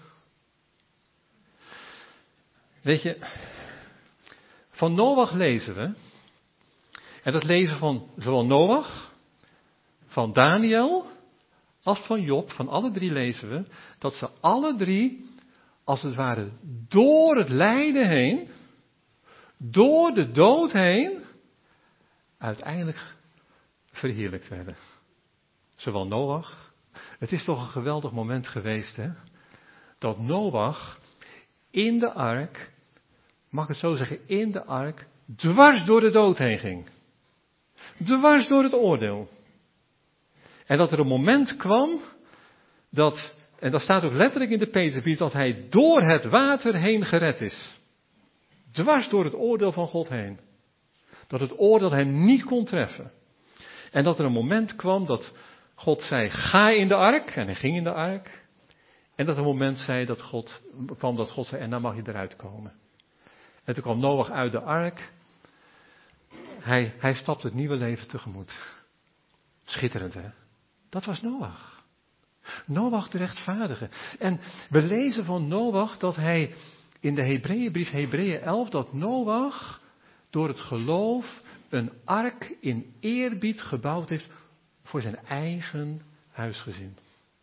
S2: Weet je, van Noach lezen we, en dat lezen van zowel Noach, van Daniel, als van Job, van alle drie lezen we, dat ze alle drie, als het ware, door het lijden heen, door de dood heen, uiteindelijk verheerlijkt werden. Zowel Noach, het is toch een geweldig moment geweest, hè, dat Noach in de ark, mag ik het zo zeggen, in de ark, dwars door de dood heen ging. Dwars door het oordeel. En dat er een moment kwam, dat, en dat staat ook letterlijk in de Petrusbrief, dat hij door het water heen gered is. Dwars door het oordeel van God heen. Dat het oordeel hem niet kon treffen. En dat er een moment kwam dat God zei, ga in de ark. En hij ging in de ark. En dat er een moment zei dat God, kwam dat God zei, en dan mag je eruit komen. En toen kwam Noach uit de ark. Hij, hij stapte het nieuwe leven tegemoet. Schitterend, hè? Dat was Noach. Noach de rechtvaardige. En we lezen van Noach dat hij in de Hebreeënbrief, Hebreeën elf, dat Noach door het geloof een ark in eerbied gebouwd heeft voor zijn eigen huisgezin.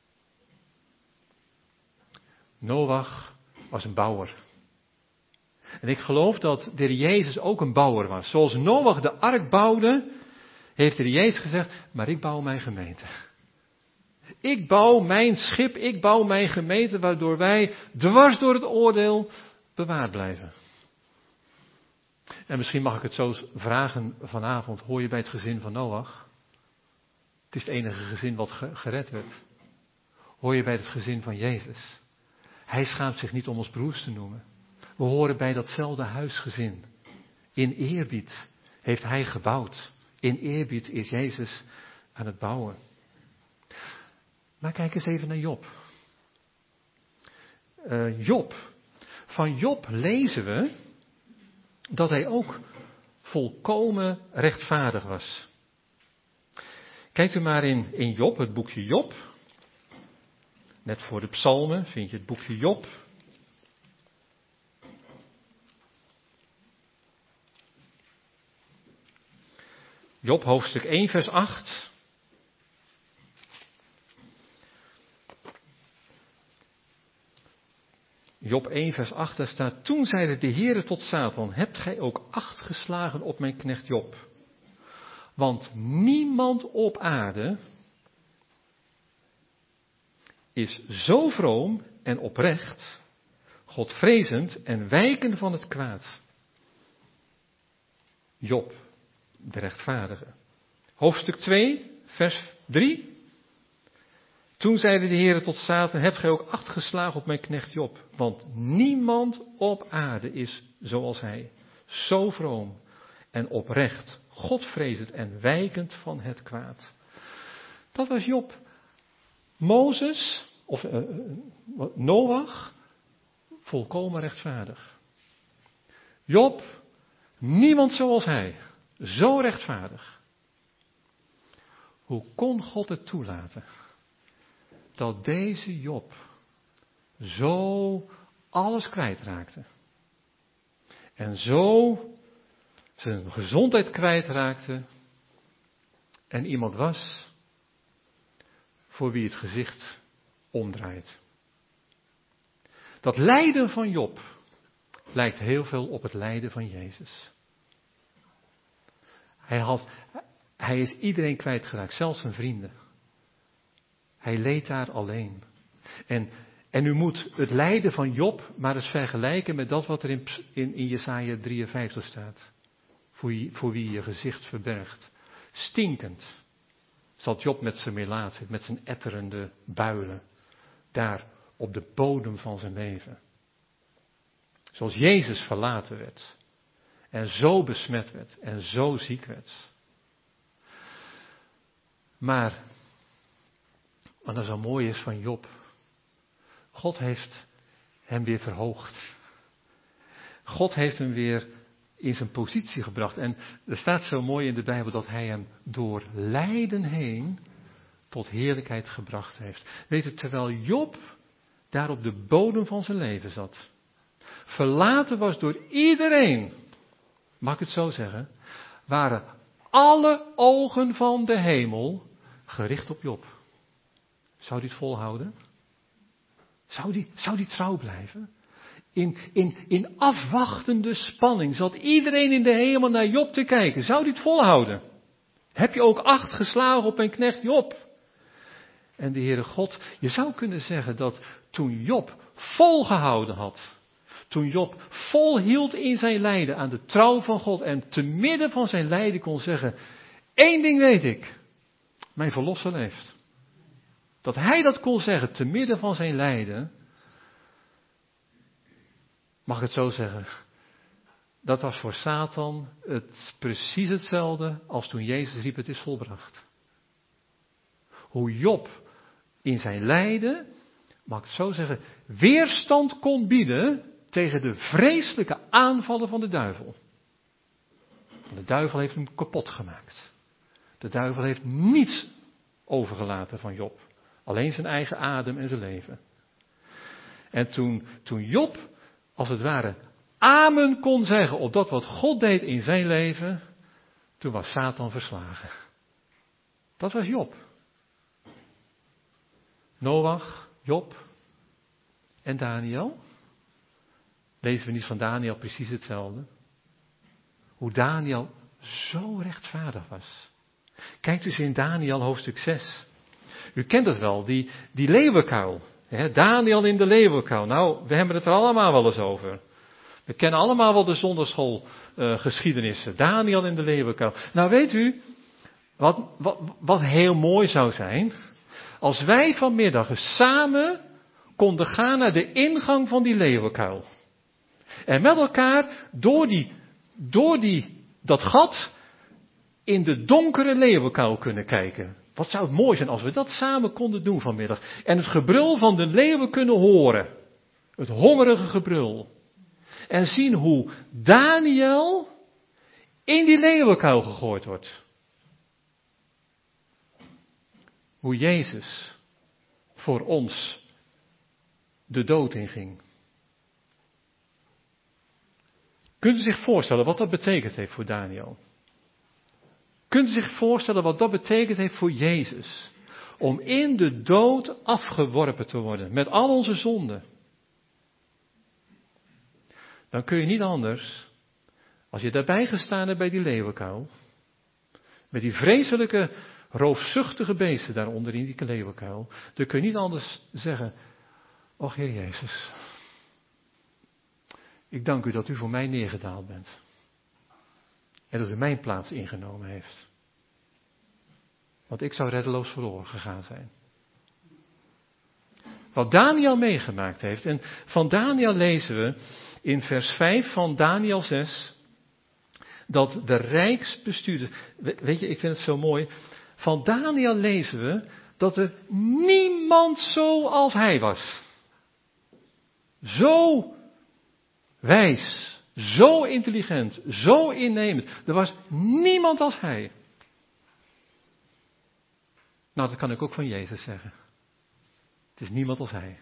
S2: Noach was een bouwer. En ik geloof dat de Heer Jezus ook een bouwer was. Zoals Noach de ark bouwde, heeft de Heer Jezus gezegd, maar ik bouw mijn gemeente. Ik bouw mijn schip, ik bouw mijn gemeente, waardoor wij dwars door het oordeel bewaard blijven. En misschien mag ik het zo vragen vanavond, hoor je bij het gezin van Noach? Het is het enige gezin wat gered werd. Hoor je bij het gezin van Jezus? Hij schaamt zich niet om ons broers te noemen. We horen bij datzelfde huisgezin. In eerbied heeft hij gebouwd. In eerbied is Jezus aan het bouwen. Maar kijk eens even naar Job. Uh, Job. Van Job lezen we dat hij ook volkomen rechtvaardig was. Kijkt u maar in, in Job, het boekje Job. Net voor de psalmen vind je het boekje Job. Job hoofdstuk één vers acht. Job één vers acht, daar staat, toen zeide de Heere tot Satan, hebt gij ook acht geslagen op mijn knecht Job? Want niemand op aarde is zo vroom en oprecht, Godvrezend en wijken van het kwaad. Job, de rechtvaardige. Hoofdstuk twee, vers drie. Toen zeide de Heer tot Satan, hebt gij ook acht geslagen op mijn knecht Job? Want niemand op aarde is zoals hij, zo vroom en oprecht, Godvrezend en wijkend van het kwaad. Dat was Job. Mozes, of uh, Noach, volkomen rechtvaardig. Job, niemand zoals hij, zo rechtvaardig. Hoe kon God het toelaten dat deze Job zo alles kwijtraakte en zo zijn gezondheid kwijtraakte en iemand was voor wie het gezicht omdraait? Dat lijden van Job lijkt heel veel op het lijden van Jezus. Hij, had, hij is iedereen kwijtgeraakt, zelfs zijn vrienden. Hij leed daar alleen. En, en u moet het lijden van Job maar eens vergelijken met dat wat er in, in, in Jesaja drieënvijftig staat. Voor, je, voor wie je gezicht verbergt. Stinkend zat Job met zijn melaatse, met zijn etterende builen. Daar op de bodem van zijn leven. Zoals Jezus verlaten werd. En zo besmet werd. En zo ziek werd. Maar, wat nou zo mooi is van Job. God heeft hem weer verhoogd. God heeft hem weer in zijn positie gebracht. En er staat zo mooi in de Bijbel dat hij hem door lijden heen tot heerlijkheid gebracht heeft. Weet u, terwijl Job daar op de bodem van zijn leven zat. Verlaten was door iedereen. Mag ik het zo zeggen? Waren alle ogen van de hemel gericht op Job. Zou die het volhouden? Zou die, zou die trouw blijven? In, in, in afwachtende spanning zat iedereen in de hemel naar Job te kijken. Zou die het volhouden? Heb je ook acht geslagen op mijn knecht Job? En de Heere God, je zou kunnen zeggen dat toen Job volgehouden had, toen Job volhield in zijn lijden aan de trouw van God en te midden van zijn lijden kon zeggen, één ding weet ik, mijn verlosser leeft. Dat hij dat kon zeggen te midden van zijn lijden, mag ik het zo zeggen, dat was voor Satan het precies hetzelfde als toen Jezus riep, het is volbracht. Hoe Job in zijn lijden, mag ik het zo zeggen, weerstand kon bieden tegen de vreselijke aanvallen van de duivel. De duivel heeft hem kapot gemaakt. De duivel heeft niets overgelaten van Job. Alleen zijn eigen adem en zijn leven. En toen, toen Job, als het ware, amen kon zeggen op dat wat God deed in zijn leven, toen was Satan verslagen. Dat was Job. Noach, Job en Daniel. Lezen we niet van Daniel precies hetzelfde? Hoe Daniel zo rechtvaardig was. Kijkt dus in Daniel hoofdstuk zes. U kent het wel, die, die leeuwenkuil. Hè, Daniel in de leeuwenkuil. Nou, we hebben het er allemaal wel eens over. We kennen allemaal wel de zonderschoolgeschiedenissen. Uh, Daniel in de leeuwenkuil. Nou weet u, wat, wat, wat heel mooi zou zijn, als wij vanmiddag eens samen konden gaan naar de ingang van die leeuwenkuil. En met elkaar door, die, door die, dat gat in de donkere leeuwenkuil kunnen kijken. Wat zou het mooi zijn als we dat samen konden doen vanmiddag. En het gebrul van de leeuwen kunnen horen. Het hongerige gebrul. En zien hoe Daniel in die leeuwenkuil gegooid wordt. Hoe Jezus voor ons de dood inging. Kunt u zich voorstellen wat dat betekend heeft voor Daniel? Kunt u zich voorstellen wat dat betekend heeft voor Jezus? Om in de dood afgeworpen te worden met al onze zonden. Dan kun je niet anders, als je daarbij gestaan hebt bij die leeuwenkuil, Met die vreselijke, roofzuchtige beesten daaronder in die leeuwenkuil. Dan kun je niet anders zeggen, och Heer Jezus, ik dank u dat u voor mij neergedaald bent. En dat u mijn plaats ingenomen heeft. Want ik zou reddeloos verloren gegaan zijn. Wat Daniel meegemaakt heeft. En van Daniel lezen we in vers vijf van Daniel zes. Dat de rijksbestuurders. Weet je, ik vind het zo mooi. Van Daniel lezen we dat er niemand zoals hij was. Zo wijs. Zo intelligent. Zo innemend. Er was niemand als hij. Nou, dat kan ik ook van Jezus zeggen. Het is niemand als hij.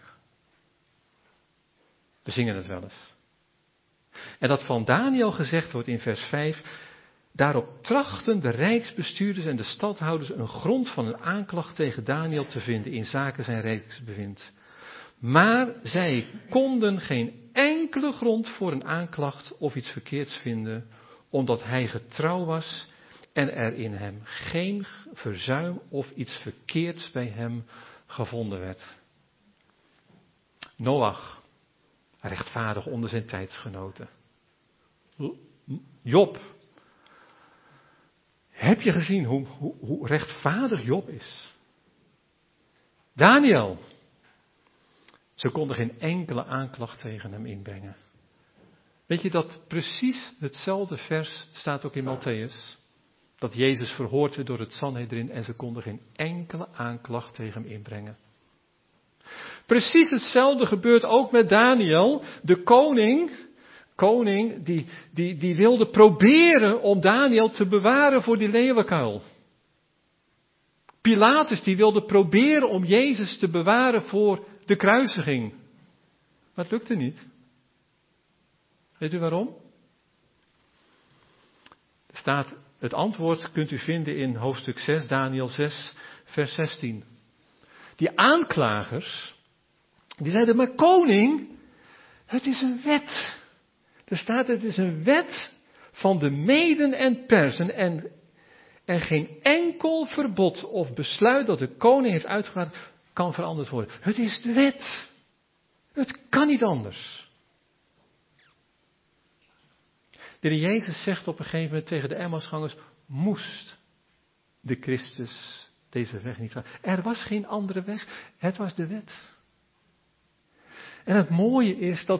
S2: We zingen het wel eens. En dat van Daniel gezegd wordt in vers vijf. Daarop trachten de rijksbestuurders en de stadhouders een grond van een aanklacht tegen Daniel te vinden in zaken zijn rijksbewind. Maar zij konden geen enkele grond voor een aanklacht of iets verkeerds vinden, omdat hij getrouw was en er in hem geen verzuim of iets verkeerds bij hem gevonden werd. Noach, rechtvaardig onder zijn tijdsgenoten. Job. Heb je gezien hoe, hoe, hoe rechtvaardig Job is? Daniel. Ze konden geen enkele aanklacht tegen hem inbrengen. Weet je dat precies hetzelfde vers staat ook in Matthäus? Dat Jezus verhoord werd door het Sanhedrin en ze konden geen enkele aanklacht tegen hem inbrengen. Precies hetzelfde gebeurt ook met Daniel, de koning, koning die, die, die wilde proberen om Daniel te bewaren voor die leeuwenkuil. Pilatus die wilde proberen om Jezus te bewaren voor de kruisiging. Maar het lukte niet. Weet u waarom? Er staat, het antwoord kunt u vinden in hoofdstuk zes, Daniel zes, vers zestien. Die aanklagers, die zeiden, maar koning, het is een wet. Er staat, het is een wet van de Meden en Persen en, en geen enkel verbod of besluit dat de koning heeft uitgevaardigd kan veranderd worden. Het is de wet. Het kan niet anders. De Heer Jezus zegt op een gegeven moment tegen de Emmausgangers, moest de Christus deze weg niet gaan. Er was geen andere weg. Het was de wet. En het mooie is dat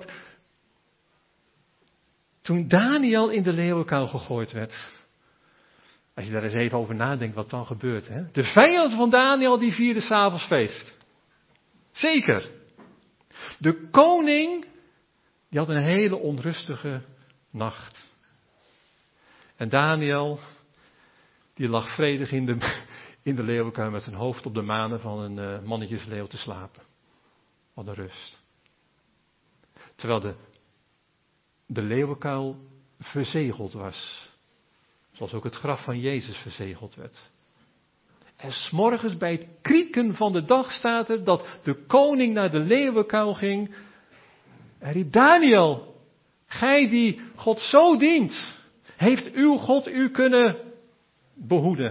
S2: toen Daniel in de leeuwenkuil gegooid werd, als je daar eens even over nadenkt wat dan gebeurt. Hè? De vijand van Daniel die vierde 's avonds feest. Zeker. De koning die had een hele onrustige nacht. En Daniel die lag vredig in de, in de leeuwenkuil met zijn hoofd op de manen van een uh, mannetjesleeuw te slapen. Wat een rust. Terwijl de, de leeuwenkuil verzegeld was. Zoals ook het graf van Jezus verzegeld werd. En 's morgens bij het krieken van de dag staat er dat de koning naar de leeuwenkuil ging. En riep, Daniel, gij die God zo dient, heeft uw God u kunnen behoeden?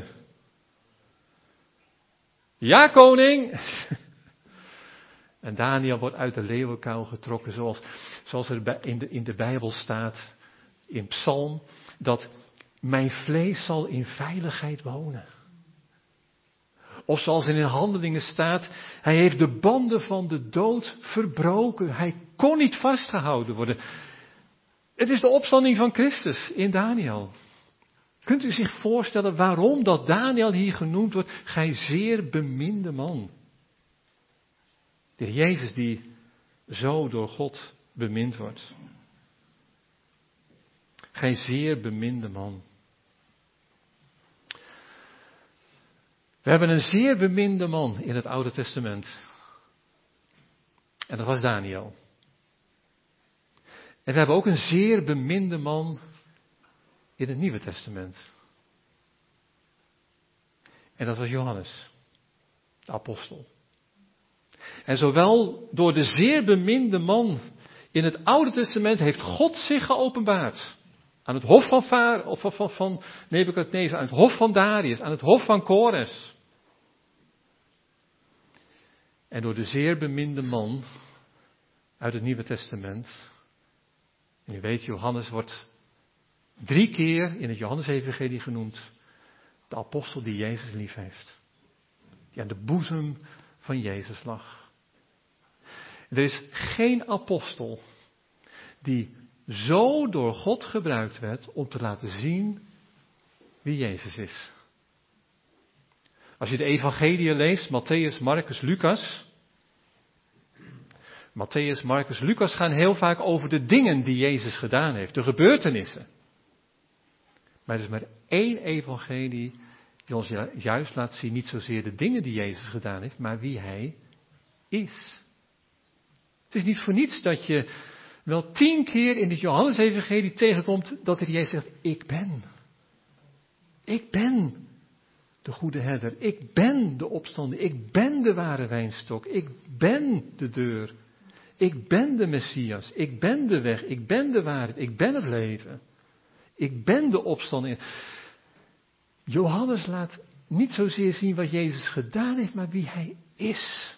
S2: Ja, koning. En Daniel wordt uit de leeuwenkuil getrokken zoals, zoals er in de, in de Bijbel staat, in Psalm, dat mijn vlees zal in veiligheid wonen. Of zoals er in Handelingen staat, hij heeft de banden van de dood verbroken. Hij kon niet vastgehouden worden. Het is de opstanding van Christus in Daniel. Kunt u zich voorstellen waarom dat Daniel hier genoemd wordt, gij zeer beminde man. De Heer Jezus die zo door God bemind wordt. Gij zeer beminde man. We hebben een zeer beminde man in het Oude Testament. En dat was Daniel. En we hebben ook een zeer beminde man in het Nieuwe Testament. En dat was Johannes, de apostel. En zowel door de zeer beminde man in het Oude Testament heeft God zich geopenbaard. Aan het hof van, Va- of van, van, van Nebukadnezar, aan het hof van Darius, aan het hof van Kores. En door de zeer beminde man uit het Nieuwe Testament. En u weet, Johannes wordt drie keer in het Johannesevangelie genoemd. De apostel die Jezus lief heeft. Die aan de boezem van Jezus lag. Er is geen apostel die zo door God gebruikt werd om te laten zien wie Jezus is. Als je de evangelie leest, Mattheüs, Marcus, Lucas. Mattheüs, Marcus, Lucas gaan heel vaak over de dingen die Jezus gedaan heeft, de gebeurtenissen. Maar er is maar één evangelie die ons juist laat zien, niet zozeer de dingen die Jezus gedaan heeft, maar wie Hij is. Het is niet voor niets dat je wel tien keer in het Johannesevangelie tegenkomt dat er Jezus zegt, ik ben. Ik ben de goede herder. Ik ben de opstander. Ik ben de ware wijnstok. Ik ben de deur. Ik ben de Messias. Ik ben de weg. Ik ben de waarheid. Ik ben het leven. Ik ben de opstanding. Johannes laat niet zozeer zien wat Jezus gedaan heeft, maar wie Hij is.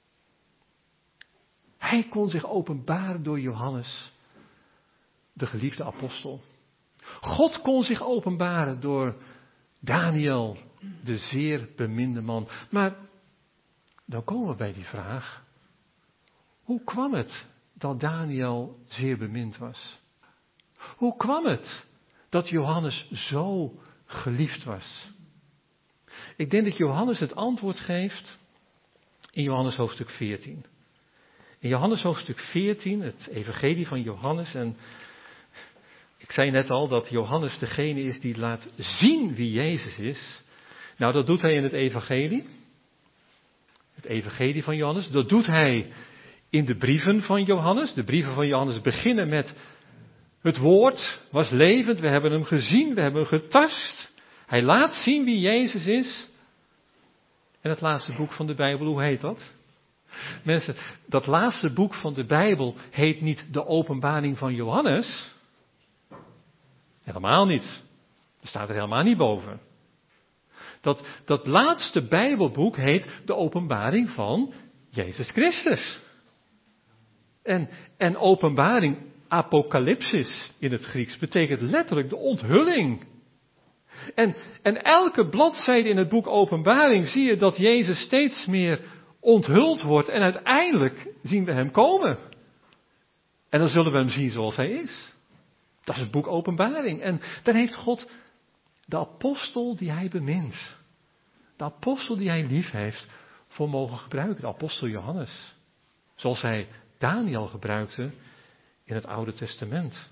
S2: Hij kon zich openbaren door Johannes, de geliefde apostel. God kon zich openbaren door Daniel, de zeer beminde man. Maar dan komen we bij die vraag. Hoe kwam het dat Daniel zeer bemind was? Hoe kwam het dat Johannes zo geliefd was? Ik denk dat Johannes het antwoord geeft in Johannes hoofdstuk veertien. In Johannes hoofdstuk veertien, het evangelie van Johannes. En ik zei net al dat Johannes degene is die laat zien wie Jezus is. Nou, dat doet hij in het evangelie. Het evangelie van Johannes. Dat doet hij in de brieven van Johannes. De brieven van Johannes beginnen met: het woord was levend, we hebben hem gezien, we hebben hem getast. Hij laat zien wie Jezus is. En het laatste boek van de Bijbel, hoe heet dat? Mensen, dat laatste boek van de Bijbel heet niet de Openbaring van Johannes. Helemaal niet. Dat staat er helemaal niet boven. Dat, dat laatste Bijbelboek heet de Openbaring van Jezus Christus. En, en openbaring, apocalypsis in het Grieks, betekent letterlijk de onthulling. En, en elke bladzijde in het boek Openbaring zie je dat Jezus steeds meer onthuld wordt en uiteindelijk zien we hem komen. En dan zullen we hem zien zoals hij is. Dat is het boek Openbaring. En dan heeft God de apostel die hij bemint, de apostel die hij lief heeft, voor mogen gebruiken. De apostel Johannes. Zoals hij Daniel gebruikte in het Oude Testament.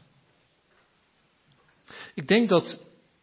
S2: Ik denk dat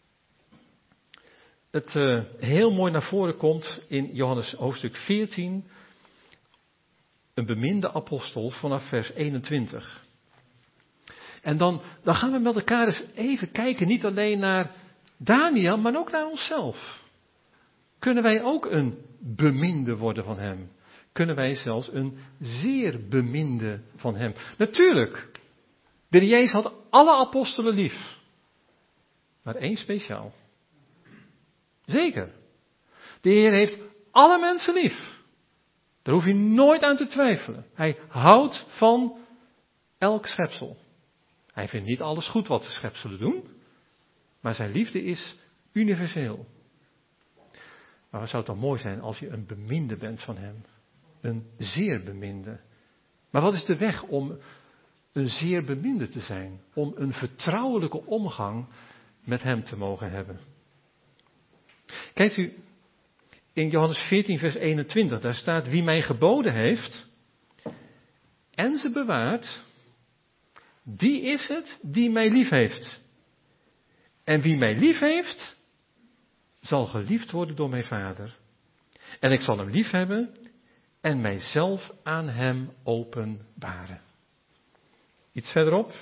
S2: het uh, heel mooi naar voren komt in Johannes hoofdstuk veertien. Een beminde apostel vanaf vers eenentwintig. En dan, dan gaan we met elkaar eens even kijken, niet alleen naar Daniel, maar ook naar onszelf. Kunnen wij ook een beminde worden van hem? Kunnen wij zelfs een zeer beminde van hem? Natuurlijk, de Heer Jezus had alle apostelen lief. Maar één speciaal. Zeker. De Heer heeft alle mensen lief. Daar hoef je nooit aan te twijfelen. Hij houdt van elk schepsel. Hij vindt niet alles goed wat de schepselen doen. Maar zijn liefde is universeel. Maar wat zou het dan mooi zijn als je een beminde bent van hem. Een zeer beminde. Maar wat is de weg om een zeer beminde te zijn? Om een vertrouwelijke omgang met hem te mogen hebben. Kijkt u, in Johannes veertien vers eenentwintig, daar staat: wie mij geboden heeft en ze bewaart, die is het die mij lief heeft. En wie mij lief heeft, zal geliefd worden door mijn Vader. En ik zal hem lief hebben en mijzelf aan hem openbaren. Iets verderop,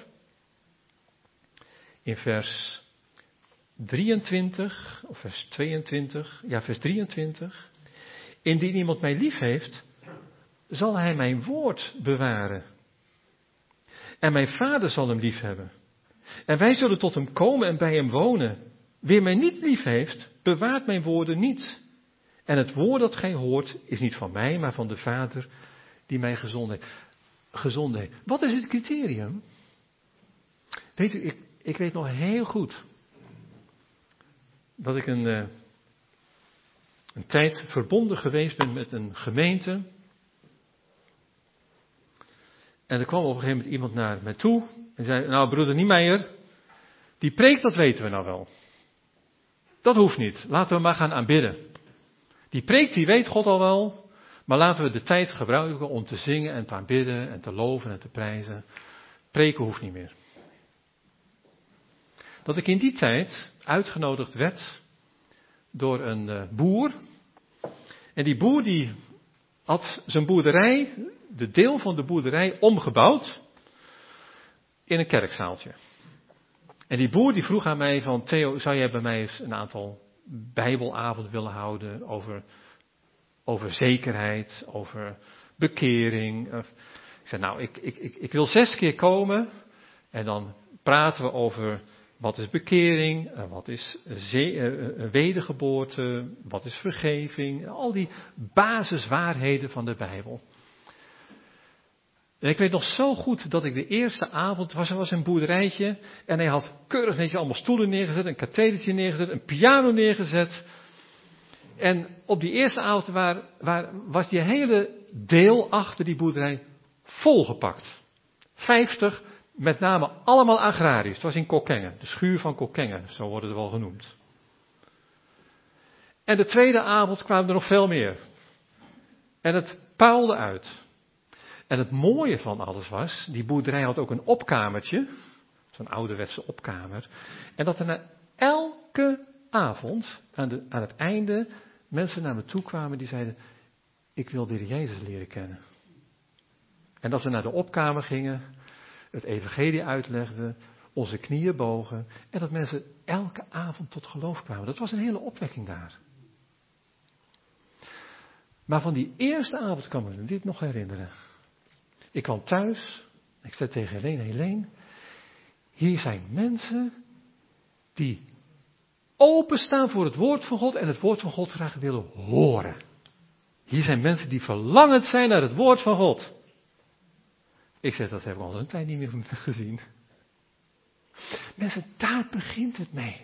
S2: in vers drieëntwintig, of vers tweeëntwintig, ja vers drieëntwintig. Indien iemand mij lief heeft, zal hij mijn woord bewaren. En mijn Vader zal hem lief hebben. En wij zullen tot hem komen en bij hem wonen. Wie mij niet lief heeft, bewaart mijn woorden niet. En het woord dat gij hoort, is niet van mij, maar van de Vader die mij gezonden heeft. Gezonden heeft. Wat is het criterium? Weet u, ik, ik weet nog heel goed dat ik een, uh, een tijd verbonden geweest ben met een gemeente. En er kwam op een gegeven moment iemand naar mij toe en zei, nou broeder Niemeyer, die preek dat weten we nou wel. Dat hoeft niet, laten we maar gaan aanbidden. Die preek die weet God al wel, maar laten we de tijd gebruiken om te zingen en te aanbidden en te loven en te prijzen. Preken hoeft niet meer. Dat ik in die tijd uitgenodigd werd door een uh, boer. En die boer die had zijn boerderij, de deel van de boerderij, omgebouwd in een kerkzaaltje. En die boer die vroeg aan mij van, Theo, zou jij bij mij eens een aantal bijbelavonden willen houden over, over zekerheid, over bekering. Ik zei, nou, ik, ik, ik, ik wil zes keer komen en dan praten we over wat is bekering, wat is zee, wedergeboorte, wat is vergeving, al die basiswaarheden van de Bijbel. En ik weet nog zo goed dat ik de eerste avond, was, er was een boerderijtje en hij had keurig netjes allemaal stoelen neergezet, een kathedertje neergezet, een piano neergezet. En op die eerste avond waar, waar, was die hele deel achter die boerderij volgepakt. Vijftig, met name allemaal agrariërs. Het was in Kockengen, de schuur van Kockengen, zo worden ze wel genoemd. En de tweede avond kwamen er nog veel meer. En het puilde uit. En het mooie van alles was, die boerderij had ook een opkamertje, zo'n ouderwetse opkamer. En dat er na elke avond, aan, de, aan het einde, mensen naar me toe kwamen die zeiden, ik wil de Heer Jezus leren kennen. En dat we naar de opkamer gingen, het evangelie uitlegden, onze knieën bogen. En dat mensen elke avond tot geloof kwamen. Dat was een hele opwekking daar. Maar van die eerste avond kan ik me dit nog herinneren. Ik kwam thuis, ik zei tegen Helene, Helene, hier zijn mensen die openstaan voor het woord van God en het woord van God graag willen horen. Hier zijn mensen die verlangend zijn naar het woord van God. Ik zeg, dat heb ik al een tijd niet meer gezien. Mensen, daar begint het mee.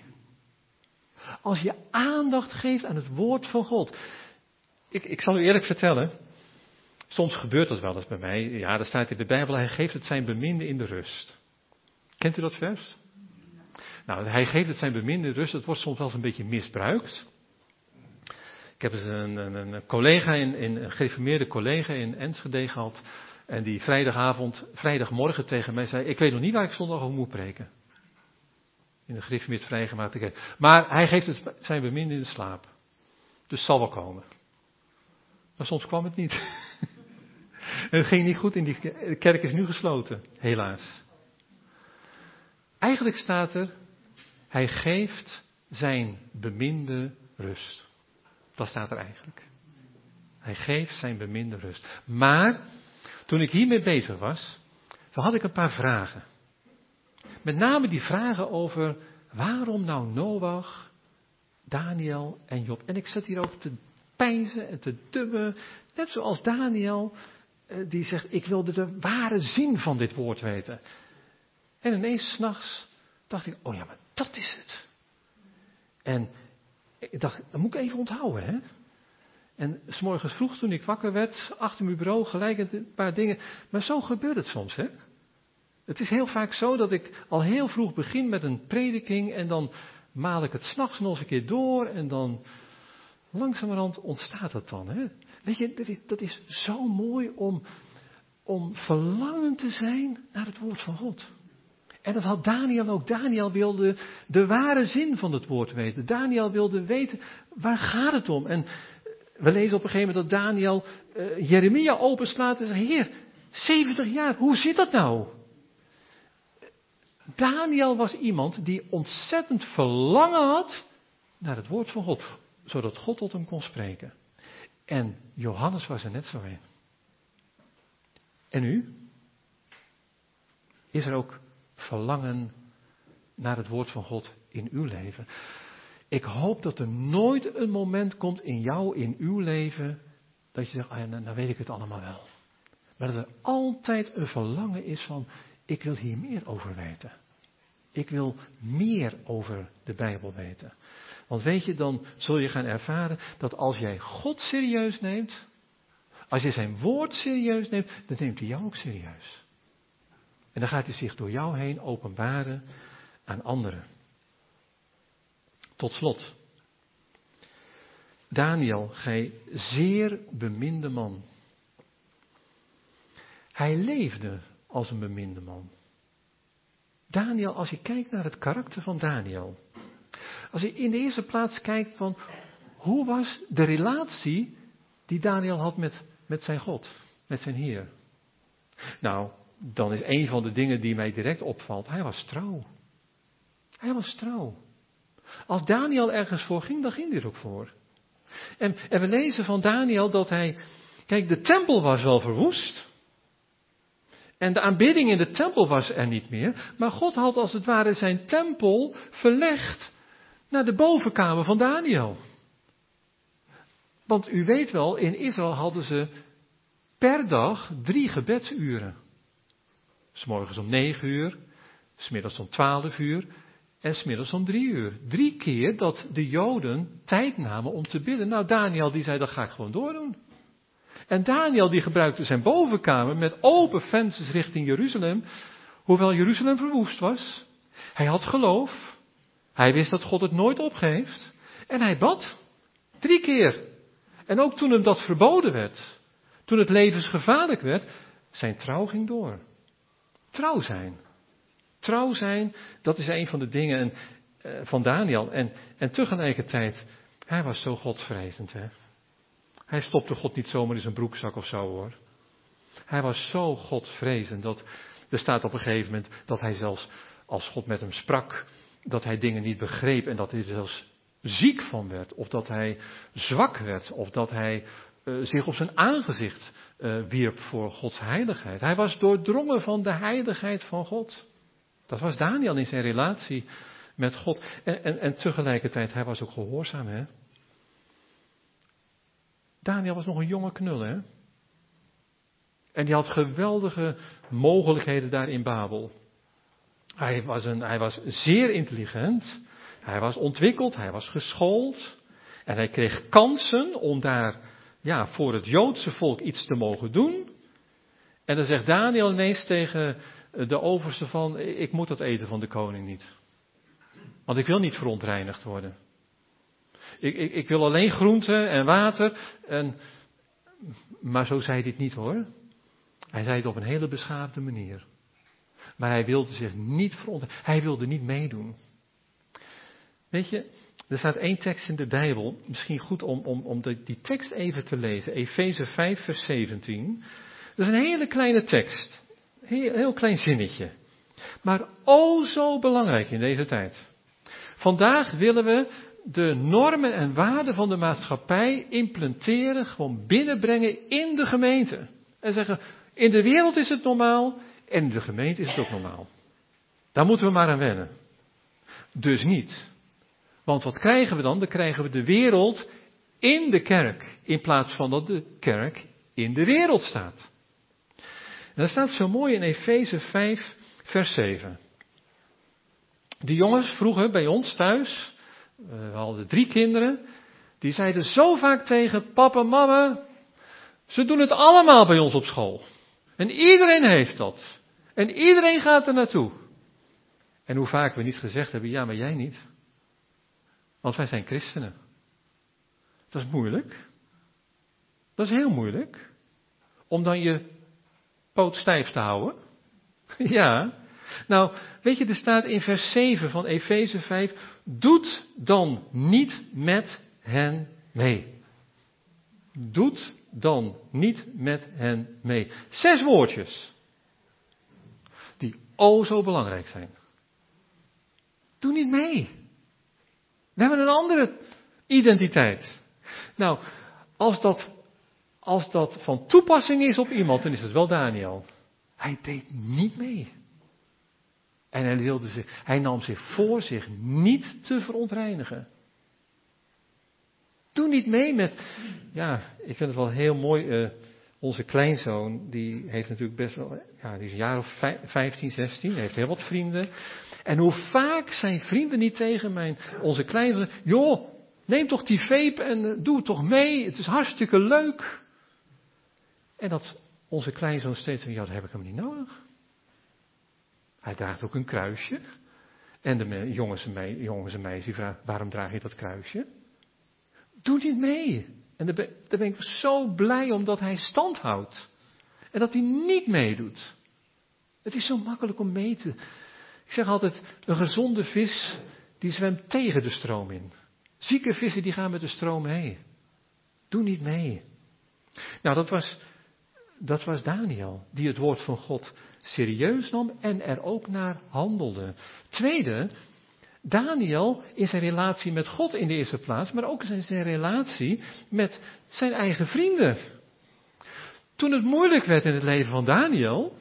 S2: Als je aandacht geeft aan het woord van God. Ik, ik zal u eerlijk vertellen. Soms gebeurt dat wel eens bij mij. Ja, er staat in de Bijbel, hij geeft het zijn beminde in de rust. Kent u dat vers? Nou, hij geeft het zijn beminde in de rust. Het wordt soms wel eens een beetje misbruikt. Ik heb eens een, een, een collega, in, in, een gereformeerde collega in Enschede gehad. En die vrijdagavond, vrijdagmorgen tegen mij zei, ik weet nog niet waar ik zondag over moet preken. In de gereformeerd vrijgemaakte kerk. Maar hij geeft het zijn beminde in de slaap. Dus het zal wel komen. Maar soms kwam het niet. En het ging niet goed in die kerk. De kerk is nu gesloten, helaas. Eigenlijk staat er, hij geeft zijn beminde rust. Dat staat er eigenlijk. Hij geeft zijn beminde rust. Maar, toen ik hiermee bezig was, toen had ik een paar vragen. Met name die vragen over, waarom nou Noach, Daniel en Job. En ik zat hierover te peinzen en te dubben. Net zoals Daniel, die zegt, ik wilde de ware zin van dit woord weten. En ineens 's nachts dacht ik, oh ja, maar dat is het. En ik dacht, dat moet ik even onthouden, hè. En 's morgens vroeg toen ik wakker werd, achter mijn bureau, gelijk een paar dingen. Maar zo gebeurt het soms, hè. Het is heel vaak zo dat ik al heel vroeg begin met een prediking en dan maal ik het 's nachts nog eens een keer door en dan langzamerhand ontstaat het dan, hè. Weet je, dat is zo mooi om, om verlangend te zijn naar het woord van God. En dat had Daniel ook. Daniel wilde de ware zin van het woord weten. Daniel wilde weten, waar gaat het om? En we lezen op een gegeven moment dat Daniel uh, Jeremia openslaat en zegt, Heer, zeventig jaar, hoe zit dat nou? Daniel was iemand die ontzettend verlangen had naar het woord van God. Zodat God tot hem kon spreken. En Johannes was er net zo een. En nu? Is er ook verlangen naar het woord van God in uw leven. Ik hoop dat er nooit een moment komt in jou, in uw leven, dat je zegt, ah ja, nou, nou weet ik het allemaal wel. Maar dat er altijd een verlangen is van, ik wil hier meer over weten. Ik wil meer over de Bijbel weten. Want weet je, dan zul je gaan ervaren dat als jij God serieus neemt, als je zijn woord serieus neemt, dan neemt hij jou ook serieus. En dan gaat hij zich door jou heen openbaren aan anderen. Tot slot. Daniel, gij zeer beminde man. Hij leefde als een beminde man. Daniel, als je kijkt naar het karakter van Daniel. Als je in de eerste plaats kijkt van, hoe was de relatie die Daniel had met, met zijn God, met zijn Heer. Nou, dan is een van de dingen die mij direct opvalt, hij was trouw. Hij was trouw. Als Daniel ergens voor ging, dan ging hij er ook voor. En, en we lezen van Daniel dat hij, kijk, de tempel was wel verwoest. En de aanbidding in de tempel was er niet meer. Maar God had als het ware zijn tempel verlegd naar de bovenkamer van Daniel. Want u weet wel, in Israël hadden ze per dag drie gebedsuren. 'S morgens om negen uur, 's middags om twaalf uur en 's middags om drie uur. Drie keer dat de Joden tijd namen om te bidden. Nou, Daniel die zei, dat ga ik gewoon doordoen. En Daniel die gebruikte zijn bovenkamer met open vensters richting Jeruzalem. Hoewel Jeruzalem verwoest was. Hij had geloof. Hij wist dat God het nooit opgeeft. En hij bad. Drie keer. En ook toen hem dat verboden werd. Toen het levensgevaarlijk werd. Zijn trouw ging door. Trouw zijn. Trouw zijn, dat is een van de dingen uh, van Daniel. En, en tegelijkertijd, hij was zo godsvrezend, hè. Hij stopte God niet zomaar in zijn broekzak of zo, hoor. Hij was zo godsvrezend dat, er staat op een gegeven moment dat hij zelfs, als God met hem sprak, dat hij dingen niet begreep en dat hij er zelfs ziek van werd. Of dat hij zwak werd, of dat hij uh, zich op zijn aangezicht uh, wierp voor Gods heiligheid. Hij was doordrongen van de heiligheid van God. Dat was Daniel in zijn relatie met God. En, en, en tegelijkertijd, hij was ook gehoorzaam, hè. Daniel was nog een jonge knul, hè. En die had geweldige mogelijkheden daar in Babel. Hij was, een, hij was zeer intelligent. Hij was ontwikkeld, hij was geschoold. En hij kreeg kansen om daar, ja, voor het Joodse volk iets te mogen doen. En dan zegt Daniel ineens tegen de overste van, ik moet dat eten van de koning niet. Want ik wil niet verontreinigd worden. Ik, ik, ik wil alleen groente en water. En, maar zo zei hij het niet, hoor. Hij zei het op een hele beschaafde manier. Maar hij wilde zich niet verontreinigen. Hij wilde niet meedoen. Weet je, er staat één tekst in de Bijbel. Misschien goed om, om, om de, die tekst even te lezen. Efeze vijf vers zeventien. Dat is een hele kleine tekst. Heel, heel klein zinnetje. Maar o zo belangrijk in deze tijd. Vandaag willen we de normen en waarden van de maatschappij implementeren, gewoon binnenbrengen in de gemeente. En zeggen, in de wereld is het normaal en in de gemeente is het ook normaal. Daar moeten we maar aan wennen. Dus niet. Want wat krijgen we dan? Dan krijgen we de wereld in de kerk, in plaats van dat de kerk in de wereld staat. En dat staat zo mooi in Efeze vijf vers zeven. De jongens vroeger bij ons thuis, we hadden drie kinderen, die zeiden zo vaak tegen papa en mama, ze doen het allemaal bij ons op school. En iedereen heeft dat. En iedereen gaat er naartoe. En hoe vaak we niet gezegd hebben, ja, maar jij niet. Want wij zijn christenen. Dat is moeilijk. Dat is heel moeilijk. Om dan je poot stijf te houden. Ja. Nou, weet je, er staat in vers zeven van Efeze vijf, doet dan niet met hen mee. Doet dan niet met hen mee. Zes woordjes. Die o zo belangrijk zijn. Doe niet mee. We hebben een andere identiteit. Nou, als dat, als dat van toepassing is op iemand, dan is het wel Daniel. Hij deed niet mee. En hij, wilde zich, hij nam zich voor zich niet te verontreinigen. Doe niet mee met, ja, ik vind het wel heel mooi, uh, onze kleinzoon, die heeft natuurlijk best wel, ja, die is een jaar of vijftien, zestien, heeft heel wat vrienden. En hoe vaak zijn vrienden niet tegen mijn, onze kleinzoon, joh, neem toch die vape en uh, doe het toch mee, het is hartstikke leuk. En dat onze kleinzoon steeds van, ja, dat heb ik hem niet nodig. Hij draagt ook een kruisje. En de jongens en, me, jongens en meisjes die vragen, waarom draag je dat kruisje? Doe niet mee. En daar ben, daar ben ik zo blij om dat hij stand houdt. En dat hij niet meedoet. Het is zo makkelijk om mee te. Ik zeg altijd, een gezonde vis, die zwemt tegen de stroom in. Zieke vissen, die gaan met de stroom mee. Doe niet mee. Nou, dat was, dat was Daniel, die het woord van God serieus nam en er ook naar handelde. Tweede, Daniel in zijn relatie met God in de eerste plaats, maar ook in zijn relatie met zijn eigen vrienden. Toen het moeilijk werd in het leven van Daniel,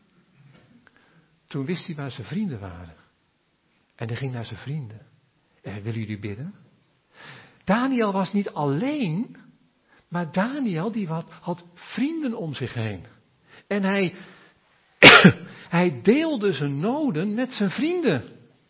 S2: toen wist hij waar zijn vrienden waren. En hij ging naar zijn vrienden. En willen jullie bidden? Daniel was niet alleen, maar Daniel die had, had vrienden om zich heen. En hij, hij deelde zijn noden met zijn vrienden.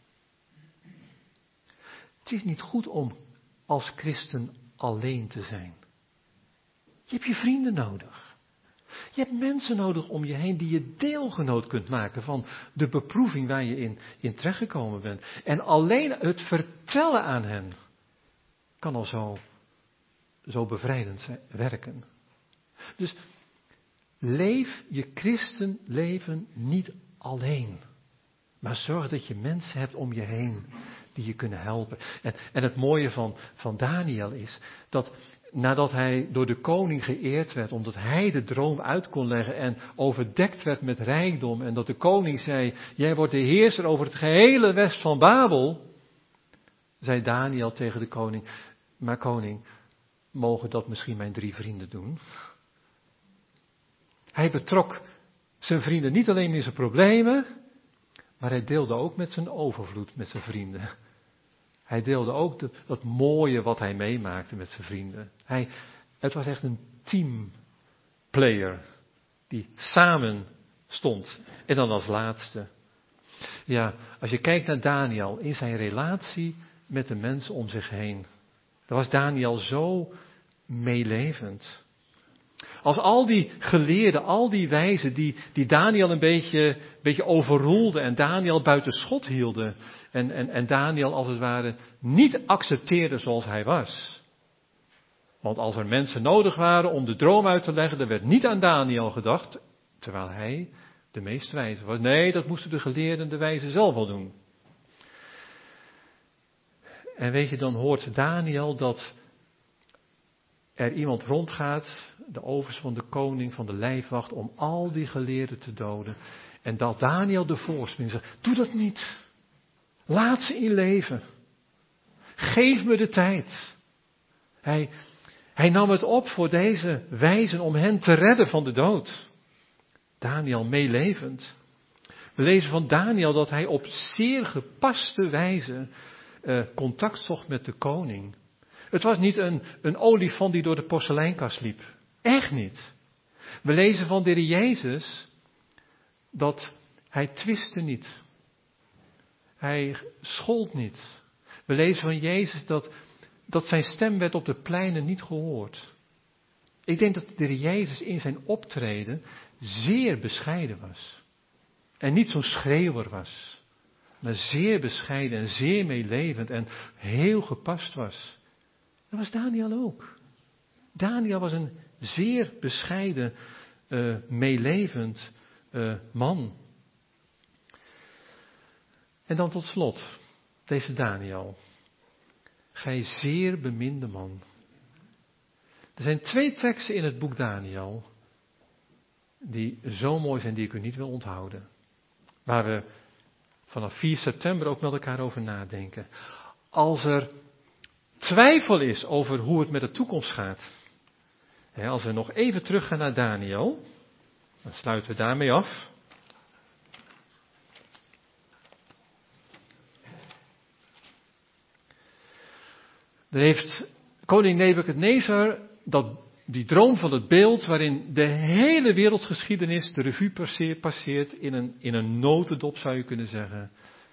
S2: Het is niet goed om als christen alleen te zijn. Je hebt je vrienden nodig. Je hebt mensen nodig om je heen die je deelgenoot kunt maken van de beproeving waar je in, in terechtgekomen bent. En alleen het vertellen aan hen kan al zo, zo bevrijdend zijn, werken. Dus leef je christenleven niet alleen. Maar zorg dat je mensen hebt om je heen die je kunnen helpen. En, en het mooie van, van Daniel is dat nadat hij door de koning geëerd werd, omdat hij de droom uit kon leggen en overdekt werd met rijkdom, en dat de koning zei, jij wordt de heerser over het gehele west van Babel, zei Daniel tegen de koning, maar koning, mogen dat misschien mijn drie vrienden doen? Hij betrok zijn vrienden niet alleen in zijn problemen, maar hij deelde ook met zijn overvloed met zijn vrienden. Hij deelde ook de, dat mooie wat hij meemaakte met zijn vrienden. Hij, het was echt een teamplayer die samen stond. En dan als laatste. Ja, als je kijkt naar Daniel in zijn relatie met de mensen om zich heen. Dan was Daniel zo meelevend. Als al die geleerden, al die wijzen die, die Daniel een beetje, beetje overroelden en Daniel buiten schot hielden. En, en, en Daniel als het ware niet accepteerde zoals hij was. Want als er mensen nodig waren om de droom uit te leggen, er werd niet aan Daniel gedacht. Terwijl hij de meest wijze was. Nee, dat moesten de geleerden, de wijzen zelf wel doen. En weet je, dan hoort Daniel dat er iemand rondgaat, de overs van de koning, van de lijfwacht, om al die geleerden te doden. En dat Daniel de voorspring zegt, doe dat niet. Laat ze in leven. Geef me de tijd. Hij, hij nam het op voor deze wijzen om hen te redden van de dood. Daniel meelevend. We lezen van Daniel dat hij op zeer gepaste wijze uh, contact zocht met de koning. Het was niet een, een olifant die door de porseleinkast liep. Echt niet. We lezen van de Heer Jezus dat hij twistte niet. Hij schold niet. We lezen van Jezus dat, dat zijn stem werd op de pleinen niet gehoord. Ik denk dat de Heer Jezus in zijn optreden zeer bescheiden was. En niet zo'n schreeuwer was. Maar zeer bescheiden en zeer meelevend en heel gepast was. Dat was Daniel ook. Daniel was een zeer bescheiden, uh, meelevend uh, man. En dan tot slot, deze Daniel. Gij zeer beminde man. Er zijn twee teksten in het boek Daniel die zo mooi zijn, die ik u niet wil onthouden. Waar we vanaf vier september ook met elkaar over nadenken. Als er twijfel is over hoe het met de toekomst gaat. Hè, als we nog even teruggaan naar Daniel, dan sluiten we daarmee af. Er heeft koning Nebukadnezar dat, die droom van het beeld waarin de hele wereldgeschiedenis de revue passeert, passeert in een, in een notendop zou je kunnen zeggen.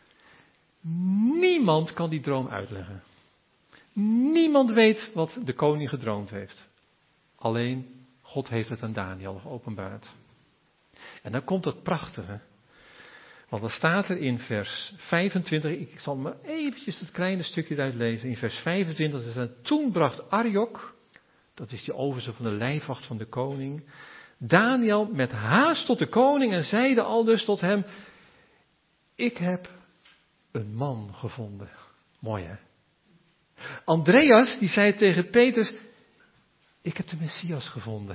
S2: Niemand kan die droom uitleggen. Niemand weet wat de koning gedroomd heeft. Alleen God heeft het aan Daniel geopenbaard. En dan komt het prachtige. Want dan staat er in vers vijfentwintig, ik zal maar eventjes het kleine stukje eruit lezen. In vers vijfentwintig, er staat, toen bracht Arjok, dat is de overste van de lijfwacht van de koning, Daniel met haast tot de koning en zeide aldus tot hem, ik heb een man gevonden. Mooi hè? Andreas, die zei tegen Petrus, ik heb de Messias gevonden.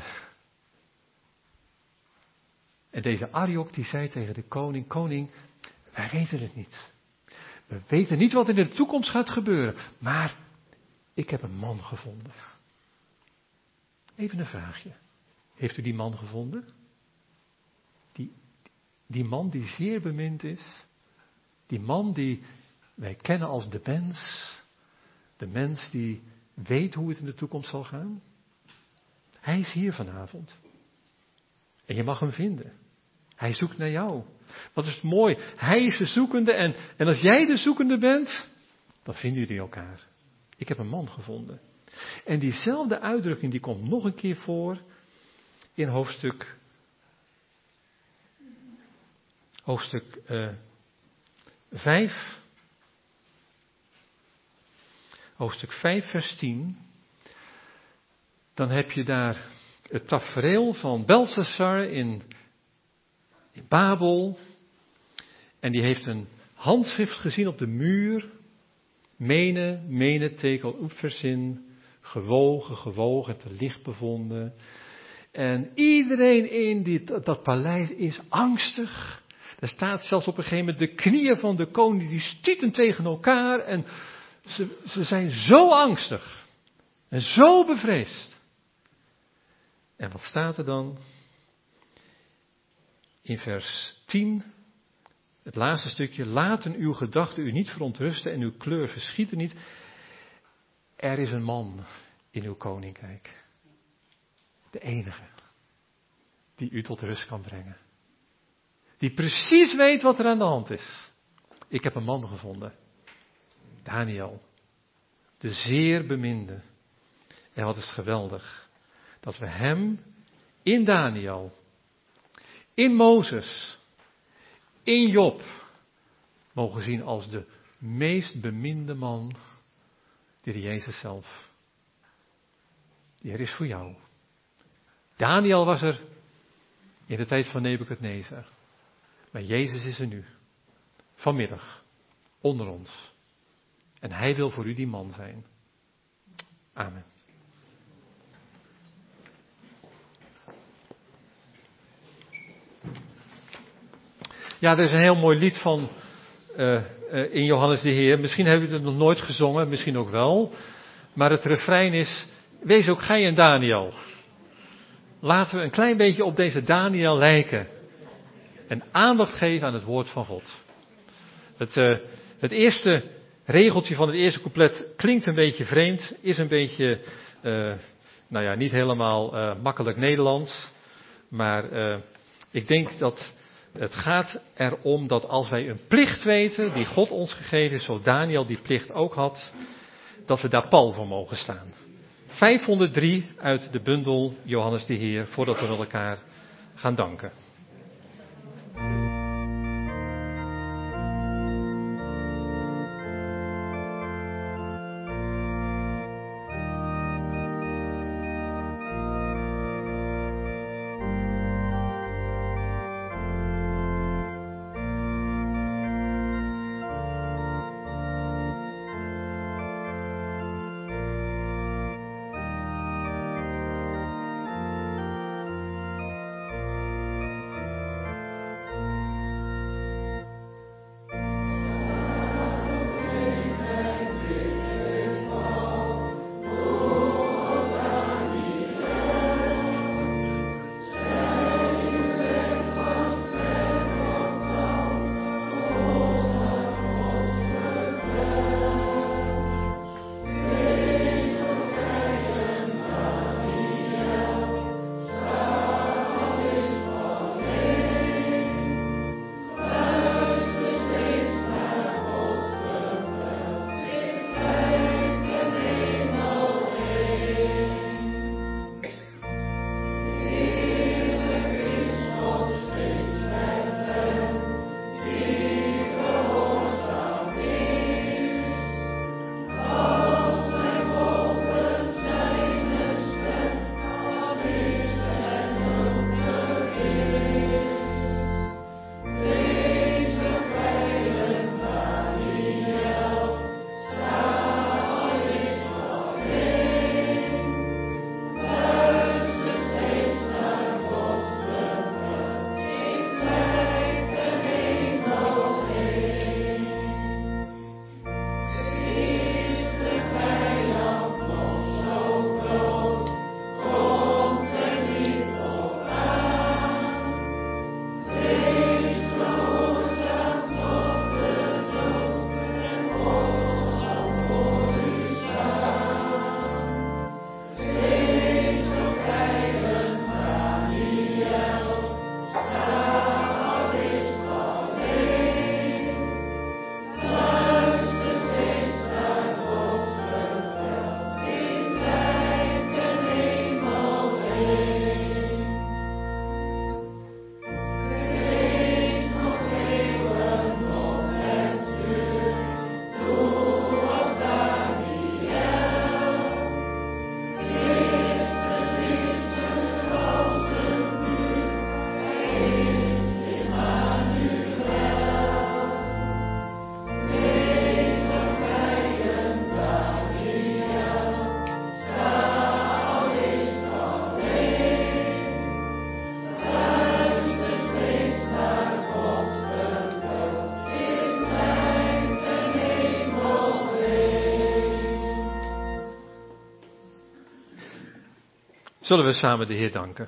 S2: En deze Arjok, die zei tegen de koning, koning, wij weten het niet. We weten niet wat in de toekomst gaat gebeuren, maar ik heb een man gevonden. Even een vraagje. Heeft u die man gevonden? Die, die man die zeer bemind is. Die man die wij kennen als de mens. De mens die weet hoe het in de toekomst zal gaan. Hij is hier vanavond. En je mag hem vinden. Hij zoekt naar jou. Wat is mooi. Hij is de zoekende en, en als jij de zoekende bent, dan vinden jullie elkaar. Ik heb een man gevonden. En diezelfde uitdrukking die komt nog een keer voor in hoofdstuk, hoofdstuk uh, vijf. Hoofdstuk vijf vers tien. Dan heb je daar het tafereel van Belshazzar in, in Babel. En die heeft een handschrift gezien op de muur. Mene, mene, tekel, oepverzin. Gewogen, gewogen, te licht bevonden. En iedereen in die, dat paleis is angstig. Er staat zelfs op een gegeven moment de knieën van de koning, die stieten tegen elkaar. En ze, ze zijn zo angstig. En zo bevreesd. En wat staat er dan? In vers tien, het laatste stukje. Laten uw gedachten u niet verontrusten en uw kleur verschieten niet. Er is een man in uw koninkrijk. De enige. Die u tot rust kan brengen. Die precies weet wat er aan de hand is. Ik heb een man gevonden. Daniel. De zeer beminde. En wat is geweldig. Dat we hem in Daniel. In Mozes. In Job. Mogen zien als de meest beminde man. Die Jezus zelf. Die er is voor jou. Daniel was er in de tijd van Nebukadnezar. Maar Jezus is er nu. Vanmiddag. Onder ons. En hij wil voor u die man zijn. Amen. Ja, er is een heel mooi lied van uh, uh, in Johannes de Heer. Misschien hebben jullie het nog nooit gezongen, misschien ook wel. Maar het refrein is, wees ook gij een Daniel. Laten we een klein beetje op deze Daniel lijken. En aandacht geven aan het woord van God. Het, uh, het eerste regeltje van het eerste couplet klinkt een beetje vreemd. Is een beetje, uh, nou ja, niet helemaal uh, makkelijk Nederlands. Maar uh, ik denk dat het gaat erom dat als wij een plicht weten die God ons gegeven is, zoals Daniel die plicht ook had, dat we daar pal voor mogen staan. vijfhonderddrie uit de bundel Johannes de Heer, voordat we met elkaar gaan danken. Zullen we samen de Heer danken.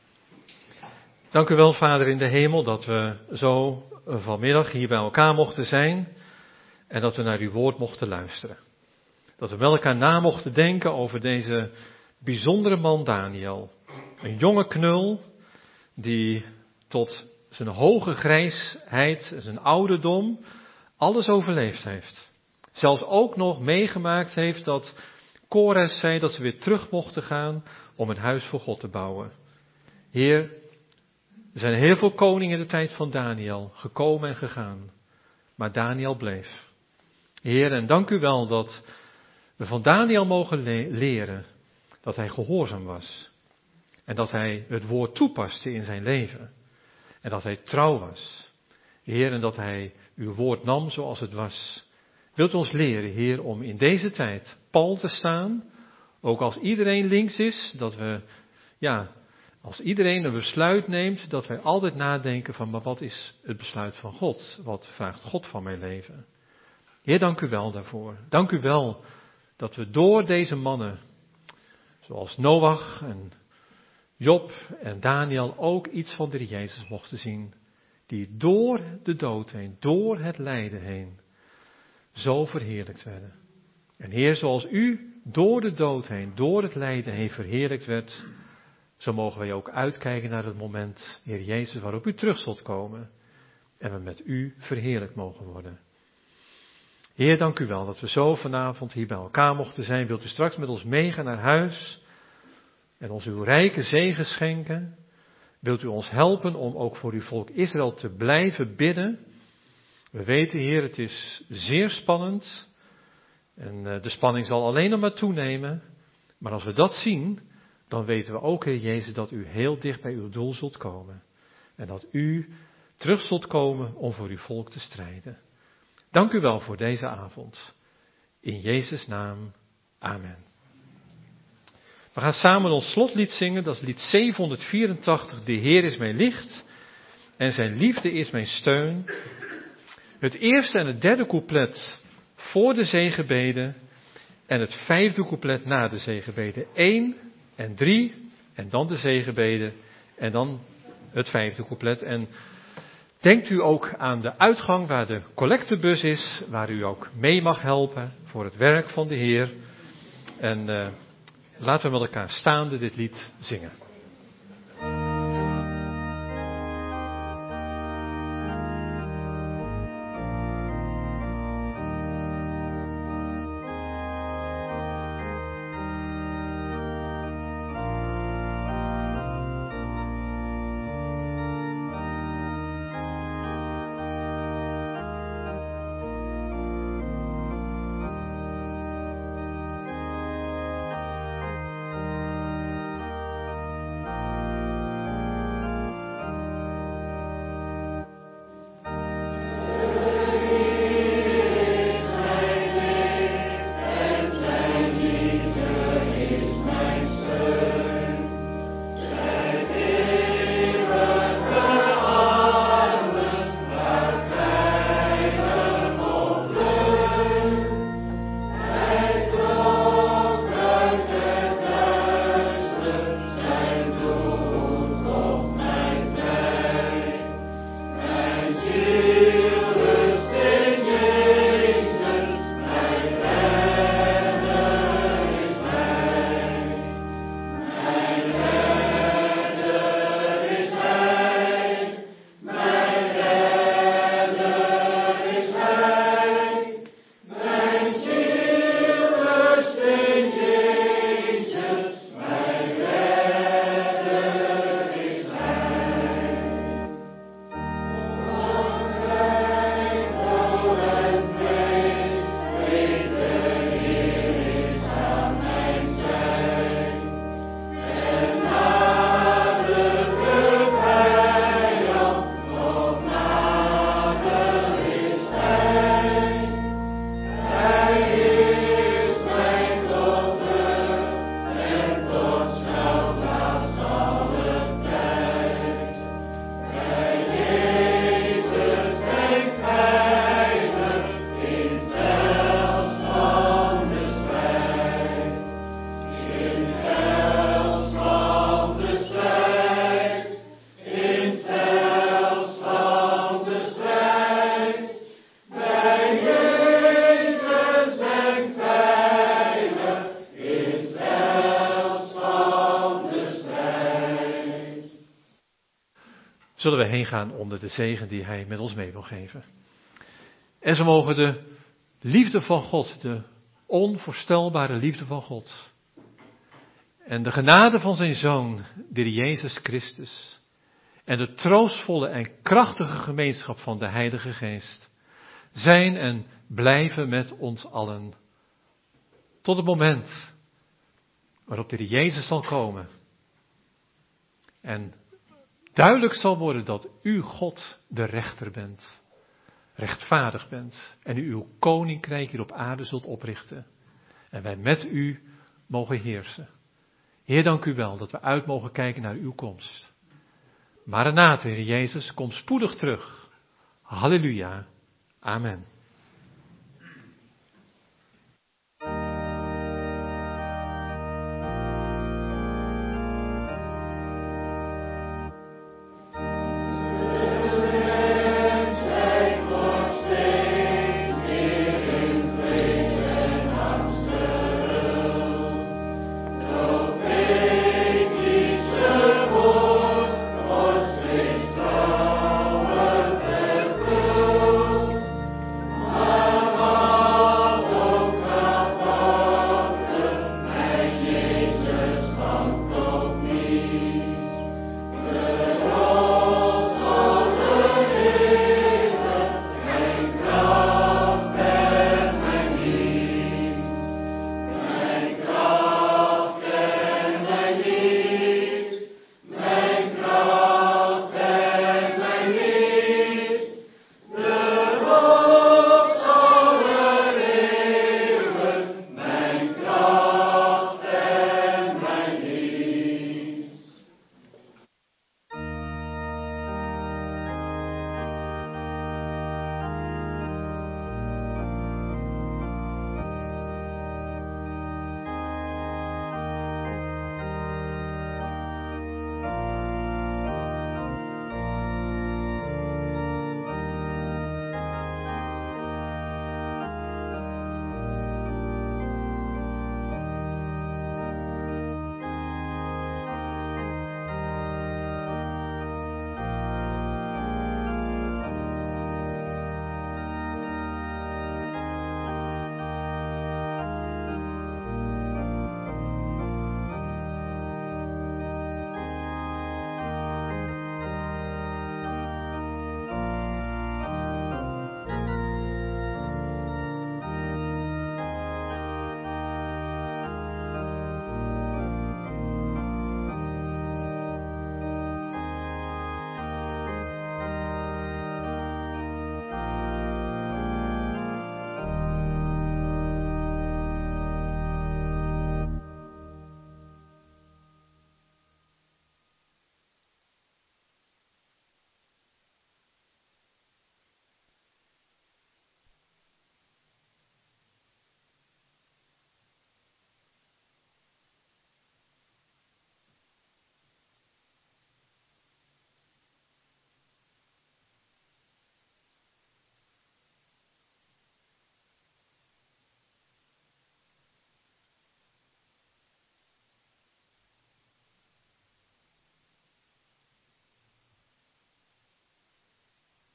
S2: Dank u wel, Vader in de hemel, dat we zo vanmiddag hier bij elkaar mochten zijn en dat we naar uw woord mochten luisteren. Dat we met elkaar na mochten denken over deze bijzondere man Daniel. Een jonge knul die tot zijn hoge grijsheid, zijn ouderdom, alles overleefd heeft. Zelfs ook nog meegemaakt heeft dat Kores zei dat ze weer terug mochten gaan om een huis voor God te bouwen. Heer, er zijn heel veel koningen in de tijd van Daniel gekomen en gegaan. Maar Daniel bleef. Heer, en dank u wel dat we van Daniel mogen le- leren dat hij gehoorzaam was. En dat hij het woord toepaste in zijn leven. En dat hij trouw was. Heer, en dat hij uw woord nam zoals het was. Wilt u ons leren, Heer, om in deze tijd pal te staan, ook als iedereen links is, dat we, ja, als iedereen een besluit neemt, dat wij altijd nadenken van, maar wat is het besluit van God? Wat vraagt God van mijn leven? Heer, dank u wel daarvoor. Dank u wel dat we door deze mannen, zoals Noach en Job en Daniel, ook iets van de Heer Jezus mochten zien, die door de dood heen, door het lijden heen, zo verheerlijkt werden. En Heer, zoals u door de dood heen, door het lijden heen verheerlijkt werd, zo mogen wij ook uitkijken naar het moment, Heer Jezus, waarop u terug zult komen en we met u verheerlijkt mogen worden. Heer, dank u wel dat we zo vanavond hier bij elkaar mochten zijn. Wilt u straks met ons meegaan naar huis en ons uw rijke zegen schenken? Wilt u ons helpen om ook voor uw volk Israël te blijven bidden? We weten, Heer, het is zeer spannend en de spanning zal alleen nog maar toenemen. Maar als we dat zien, dan weten we ook, Heer Jezus, dat u heel dicht bij uw doel zult komen. En dat u terug zult komen om voor uw volk te strijden. Dank u wel voor deze avond. In Jezus' naam, amen. We gaan samen ons slotlied zingen, dat is lied zevenhonderdvierentachtig. De Heer is mijn licht en zijn liefde is mijn steun. Het eerste en het derde couplet voor de zegenbeden en het vijfde couplet na de zegenbeden. Eén en drie en dan de zegenbeden en dan het vijfde couplet. En denkt u ook aan de uitgang waar de collectebus is, waar u ook mee mag helpen voor het werk van de Heer. En uh, laten we met elkaar staande dit lied zingen. zullen we heen gaan onder de zegen die hij met ons mee wil geven. En zo mogen de liefde van God, de onvoorstelbare liefde van God, en de genade van zijn Zoon, de Jezus Christus, en de troostvolle en krachtige gemeenschap van de Heilige Geest zijn en blijven met ons allen. Tot het moment waarop de Jezus zal komen. En duidelijk zal worden dat u God de rechter bent. Rechtvaardig bent. En u uw koninkrijk hier op aarde zult oprichten. En wij met u mogen heersen. Heer, dank u wel dat we uit mogen kijken naar uw komst. Maranatha, Heer Jezus, kom spoedig terug. Halleluja. Amen.